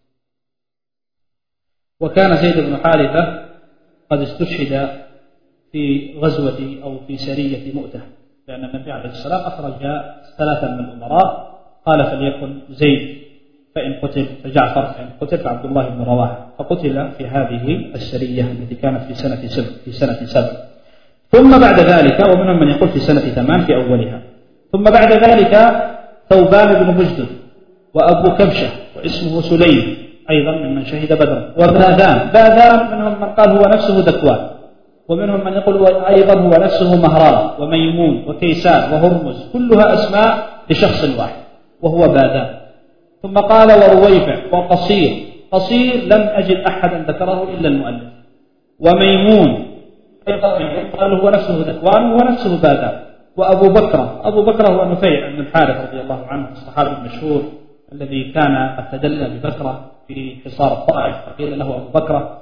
وكان زيد بن حارثة قد استشهد في غزوة أو في سرية مؤتة، لأن النبي عليه السلام أخرج 3 من الأمراء، قال فليكن زيد فإن قتل فجعفر، فإن قتل فعبد الله بن رواحة، فقتل في هذه السرية التي كانت في سنة 7. ثم بعد ذلك، ومنهم من يقول في سنة 8 في أولها، ثم بعد ذلك ثوبان بن بجدد وأبو كبشة واسمه سليم أيضا ممن شهد بدرا، وباذان منهم من قال هو نفسه ذكوان، ومنهم من يقول أيضا هو نفسه مهران وميمون وكيسان وهرمز، كلها أسماء لشخص واحد وهو باذان. ثم قال ورويفع وقصير لم أجد أحدا ذكره إلا المؤلف، وميمون أيضا قال هو نفسه ذكوان وهو نفسه باذان. وأبو بكر هو نفيع بن الحارث رضي الله عنه الصحابي المشهور الذي كان قد تدلى ببكرة في حصار الطائف فقيل له أبو بكرة.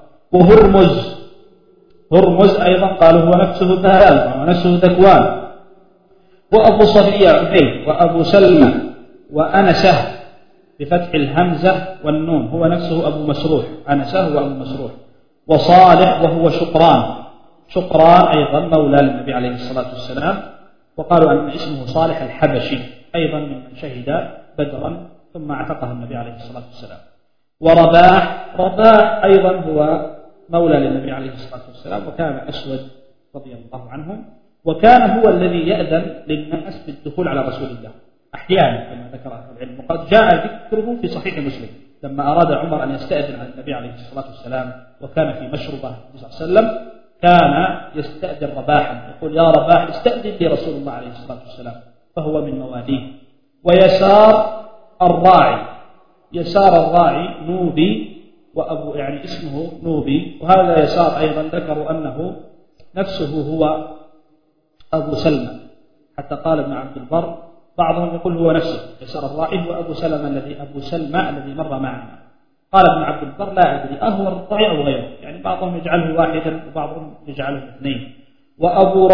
وهرمز أيضا قالوا هو نفسه باذان ونفسه ذكوان. وأبو صفية عبيد وأبو سلمة وأنسه بفتح الهمزة والنون هو نفسه أبو مسروح، أنسه وأبو مسروح. وصالح وهو شقران أيضا مولى للنبي عليه الصلاة والسلام، وقالوا أن اسمه صالح الحبشي أيضا من شهد بدرا ثم اعتقه النبي عليه الصلاة والسلام. ورباح أيضا هو مولى للنبي عليه الصلاة والسلام، وكان أسود رضي الله عنه، وكان هو الذي يأذن للناس بالدخول على رسول الله أحيانا كما ذكر أهل العلم. وقد جاء ذكره في صحيح مسلم لما أراد عمر أن يستأذن على النبي عليه الصلاة والسلام وكان في مشربة النبي صلى الله عليه وسلم، كان يستأذن رباحا يقول يا رباح استأذن لي رسول الله عليه الصلاة والسلام، فهو من مواليه. ويسار الراعي نوبي، وأبو يعني اسمه نوبي، وهذا يسار أيضا ذكروا أنه نفسه هو أبو سلمة، حتى قال ابن عبد البر بعضهم يقول هو نفسه يسار الراعي هو أبو سلمة الذي مر معنا. قال ابن عبد البر لا أدري أهو الراعي أو غيره، يعني بعضهم يجعله واحدا وبعضهم يجعله 2. وأبو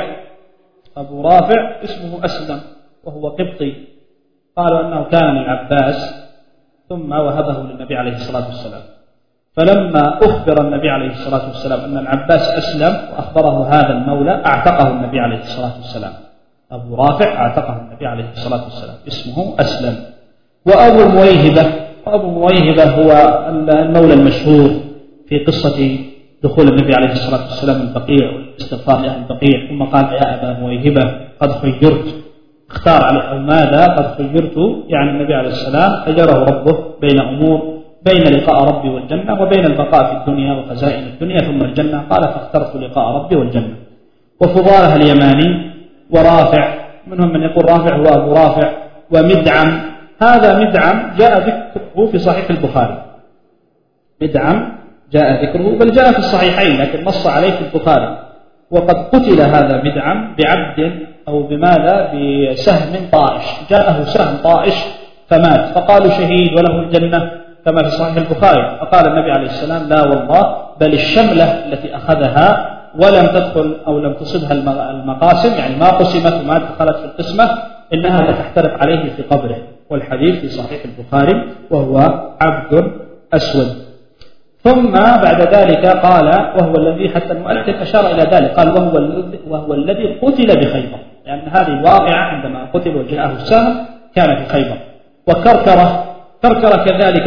رافع اسمه أسلم وهو قبطي، قالوا أنه كان من العباس ثم وهبه للنبي عليه الصلاة والسلام. فلما أخبر النبي عليه الصلاة والسلام أن العباس أسلم وأخبره هذا المولى أعتقه النبي عليه الصلاة والسلام. أبو رافع أعتقه النبي عليه الصلاة والسلام اسمه أسلم. وأبو مويهبة هو المولى المشهور في قصة دخول النبي عليه الصلاة والسلام البقيع والاستغفار لأهل البقيع، ثم قال يا أبا مويهبة قد خيرت، اختار عليه أو ماذا قد خيرت، يعني النبي عليه السلام خيره ربه بين أمور، بين لقاء ربي والجنة وبين البقاء في الدنيا وخزائن الدنيا ثم الجنة، قال فاخترت لقاء ربي والجنة. وفضالة اليماني ورافع، منهم من يقول رافع هو أبو رافع. ومدعم، هذا مدعم جاء ذكره في صحيح البخاري، مدعم جاء ذكره بل جاء في الصحيحين لكن نص عليه في البخاري. وقد قتل هذا مدعم بعبد أو بماذا بسهم طائش، جاءه سهم طائش فمات، فقالوا شهيد وله الجنة كما في صحيح البخاري، فقال النبي عليه السلام لا والله، بل الشملة التي أخذها ولم تدخل أو لم تصبها المقاسم، يعني ما قسمت وما دخلت في القسمة، إنها لتحترق عليه في قبره. والحديث في صحيح البخاري، وهو عبد أسود. ثم بعد ذلك قال وهو الذي، حتى المؤلف أشار إلى ذلك، قال وهو الذي قتل بخيبر، لأن هذه الواقعة عندما قتل وجاءه السهم كان في خيبر. وكركرة كذلك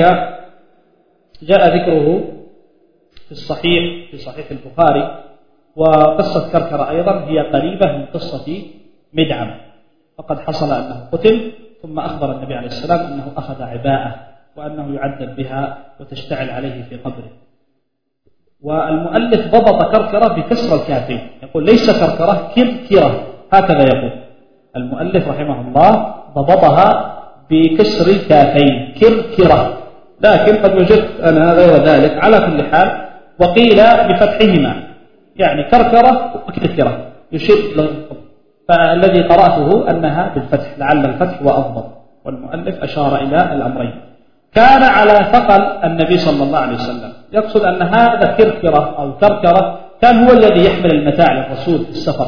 جاء ذكره في صحيح البخاري. وقصة كركرة أيضا هي قريبة من قصة مدعم، فقد حصل أنه قتل، ثم أخبر النبي عليه السلام أنه أخذ عباءة وأنه يعذب بها وتشتعل عليه في قبره. والمؤلف ضبط كركرة بكسر الكافين، يقول ليس كركرة، كركرة، هكذا يقول المؤلف رحمه الله، ضبطها بكسر الكافين كركرة، لكن قد وجدت أنا غير ذلك. على كل حال وقيل بفتحهما، يعني كركرة وكركرة يشير إلى الضبط، فالذي قرأته أنها بالفتح، لعل الفتح وأضبط، والمؤلف أشار إلى الأمرين. كان على ثقل النبي صلى الله عليه وسلم، يقصد أن هذا كركرة أو كركرة كان هو الذي يحمل المتاع للرسول في السفر،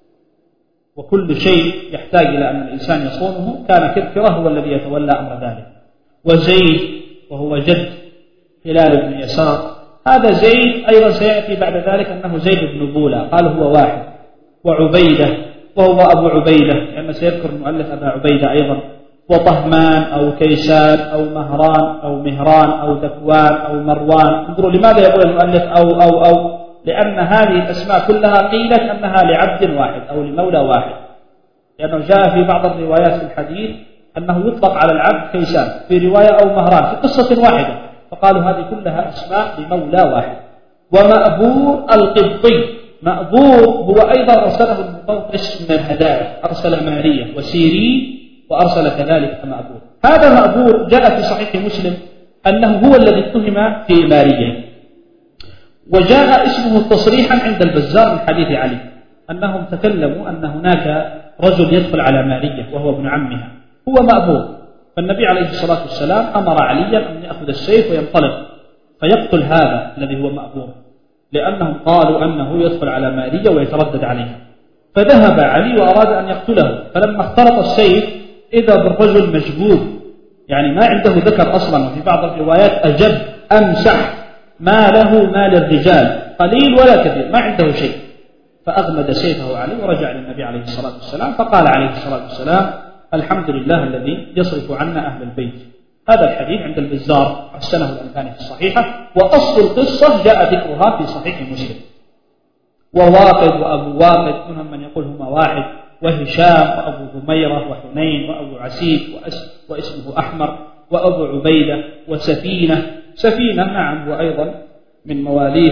وكل شيء يحتاج إلى أن الإنسان يصونه كان كركرة هو الذي يتولى أمر ذلك. وزيد وهو جد هلال بن يسار، هذا زيد أيضا سيأتي بعد ذلك أنه زيد بن بولة، قال هو واحد. وعبيدة وهو أبو عبيدة، لأن سيذكر المؤلف أبا عبيدة أيضا. وطهمان أو كيسان أو مهران أو مهران أو ذكوان أو مروان. انظروا لماذا يقول المؤلف أو لأن هذه الأسماء كلها قيلت أنها لعبد واحد أو لمولى واحد، لأنه جاء في بعض الروايات في الحديث أنه يطلق على العبد كيسان، في رواية أو مهران في قصة واحدة، فقالوا هذه كلها أسماء لمولى واحد. ومأبور القبطي، مأبور هو أيضا أرسله المقوقس من الهدايا، أرسل مارية وسيرين وأرسل كذلك مأبور. هذا مأبور جاء في صحيح مسلم أنه هو الذي اتهم في مارية، وجاء اسمه تصريحا عند البزار من حديث علي أنهم تكلموا أن هناك رجل يدخل على مارية وهو ابن عمها، هو مأبور. فالنبي عليه الصلاة والسلام أمر عليا أن يأخذ السيف وينطلق فيقتل هذا الذي هو مأبور، لأنهم قالوا أنه يدخل على مارية ويتردد عليها. فذهب علي وأراد أن يقتله، فلما اخترط السيف إذا بالرجل مجبوب، يعني ما عنده ذكر أصلا، وفي بعض الروايات أجب أمسح، ما له ما للرجال، قليل ولا كثير، ما عنده شيء. فأغمد سيفه علي ورجع للنبي عليه الصلاة والسلام، فقال عليه الصلاة والسلام الحمد لله الذي يصرف عنا أهل البيت. هذا الحديث عند البزار، حسنه الألباني في الصحيحة، وأصل القصة جاء ذكرها في صحيح مسلم. وواقد وأبو واقد، منهم من يقول هما واحد، وهشام وأبو ضميرة وحنين وأبو عسيد واسمه أحمر، وأبو عبيدة وسفينة. سفينة نعم هو أيضا من مواليه،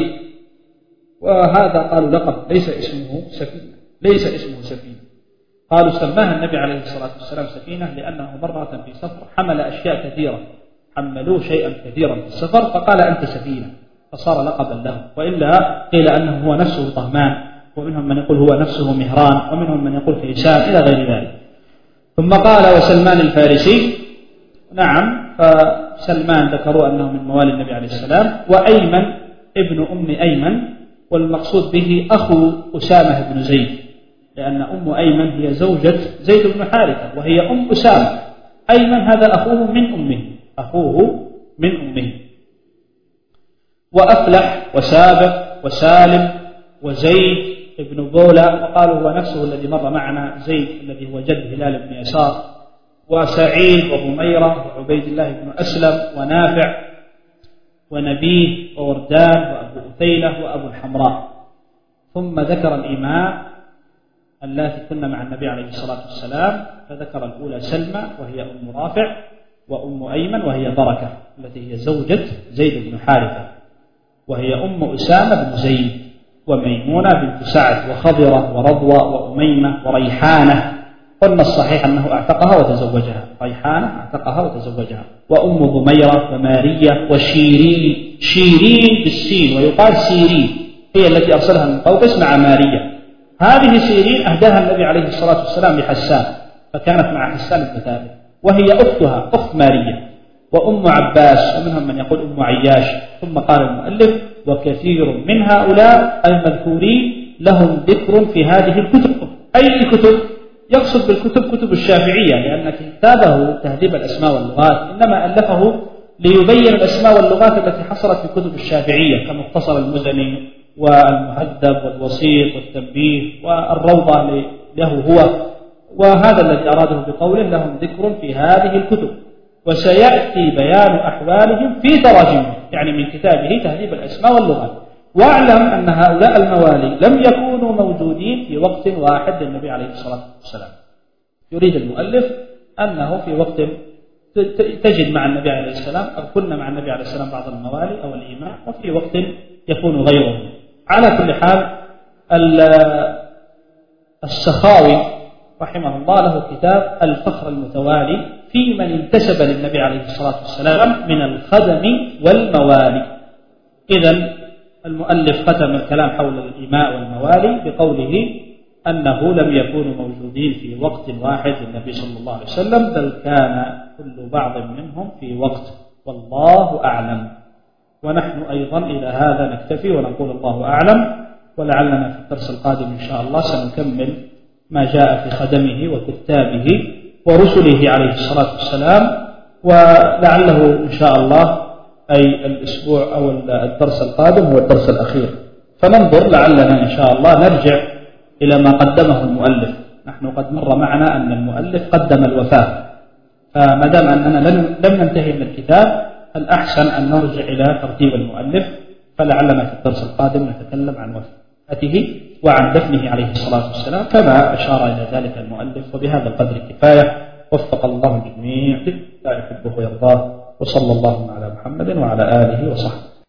وهذا قالوا لقب ليس اسمه سفينة، قالوا سماها النبي عليه الصلاة والسلام سفينة لأنه مرة في سفر حمل أشياء كثيرة، حملوه شيئا كثيرا في السفر فقال أنت سفينة، فصار لقبا له. وإلا قيل أنه هو نفسه طهمان، ومنهم من يقول هو نفسه مهران، ومنهم من يقول كيسان إلى غير ذلك. ثم قال وسلمان الفارسي، نعم فسلمان ذكروا أنه من موالي النبي عليه السلام. وأيمن ابن أم أيمن، والمقصود به أخو أسامة بن زيد، لأن أم أيمن هي زوجة زيد بن حارثة وهي أم أسامة. أيمن هذا أخوه من أمه. وأفلح وسابق وسالم وزيد ابن بولة، وقالوا هو نفسه الذي مر معنا، زيد الذي هو جد هلال بن يسار، وسعيد وضميرة وعبيد الله بن أسلم ونافع ونبيه ووردان وأبو أثيلة وأبو الحمراء. ثم ذكر الإمام اللاتي كنا مع النبي عليه الصلاة والسلام، فذكر الأولى سلمى وهي أم رافع، وأم أيمن وهي بركة التي هي زوجة زيد بن حارثة، وهي أم أسامة بن زيد، وميمونة بنت سعد، وخضرة ورضوى وأميمة وريحانة. قلنا الصحيح أنه اعتقها وتزوجها، ريحانة اعتقها وتزوجها. وأم ضميرة ومارية وشيرين، شيرين بالسين ويقال سيرين، هي التي أرسلها من قوقس مع مارية. هذه سيرين أهداها النبي عليه الصلاة والسلام لحسان، فكانت مع حسان بن ثابت. وهي أختها أخت ماريا وأم عباس، ومنهم من يقول أم عياش. ثم قال المؤلف: وكثير من هؤلاء المذكورين لهم ذكر في هذه الكتب. أي كتب؟ يقصد بالكتب كتب الشافعية، لأن كتابه تهذيب الأسماء واللغات إنما ألفه ليبين الأسماء واللغات التي حصلت في كتب الشافعية كمختصر المزني والمهذب والوسيط والتنبيه والروضة له هو، وهذا الذي أراده بقوله لهم ذكر في هذه الكتب، وسيأتي بيان أحوالهم في تراجمهم، يعني من كتابه تهذيب الأسماء واللغات. واعلم أن هؤلاء الموالي لم يكونوا موجودين في وقت واحد للنبي عليه الصلاة والسلام. يريد المؤلف أنه في وقت تجد مع النبي عليه السلام أو كنا مع النبي عليه السلام بعض الموالي أو الإماء، وفي وقت يكون غيره. على كل حال السخاوي رحمه الله له كتاب الفخر المتوالي في من انتسب للنبي عليه الصلاة والسلام من الخدم والموالي. إذن المؤلف ختم الكلام حول الإماء والموالي بقوله أنه لم يكونوا موجودين في وقت واحد للنبي صلى الله عليه وسلم، بل كان كل بعض منهم في وقت، والله أعلم. ونحن أيضا إلى هذا نكتفي ونقول الله أعلم، ولعلنا في الدرس القادم إن شاء الله سنكمل ما جاء في خدمه وكتابه ورسله عليه الصلاة والسلام، ولعله إن شاء الله أي الأسبوع أو الدرس القادم هو الدرس الأخير، فننظر لعلنا إن شاء الله نرجع إلى ما قدمه المؤلف. نحن قد مر معنا أن المؤلف قدم الوفاة، فما دام أننا لم ننتهي من الكتاب الأحسن أن نرجع إلى ترتيب المؤلف، فلعلنا في الدرس القادم نتكلم عن وفاته وعن دفنه عليه الصلاة والسلام كما أشار إلى ذلك المؤلف. وبهذا القدر كفاية، وفق الله الجميع لا يحبه ويرضاه، وصلى الله على محمد وعلى آله وصحبه.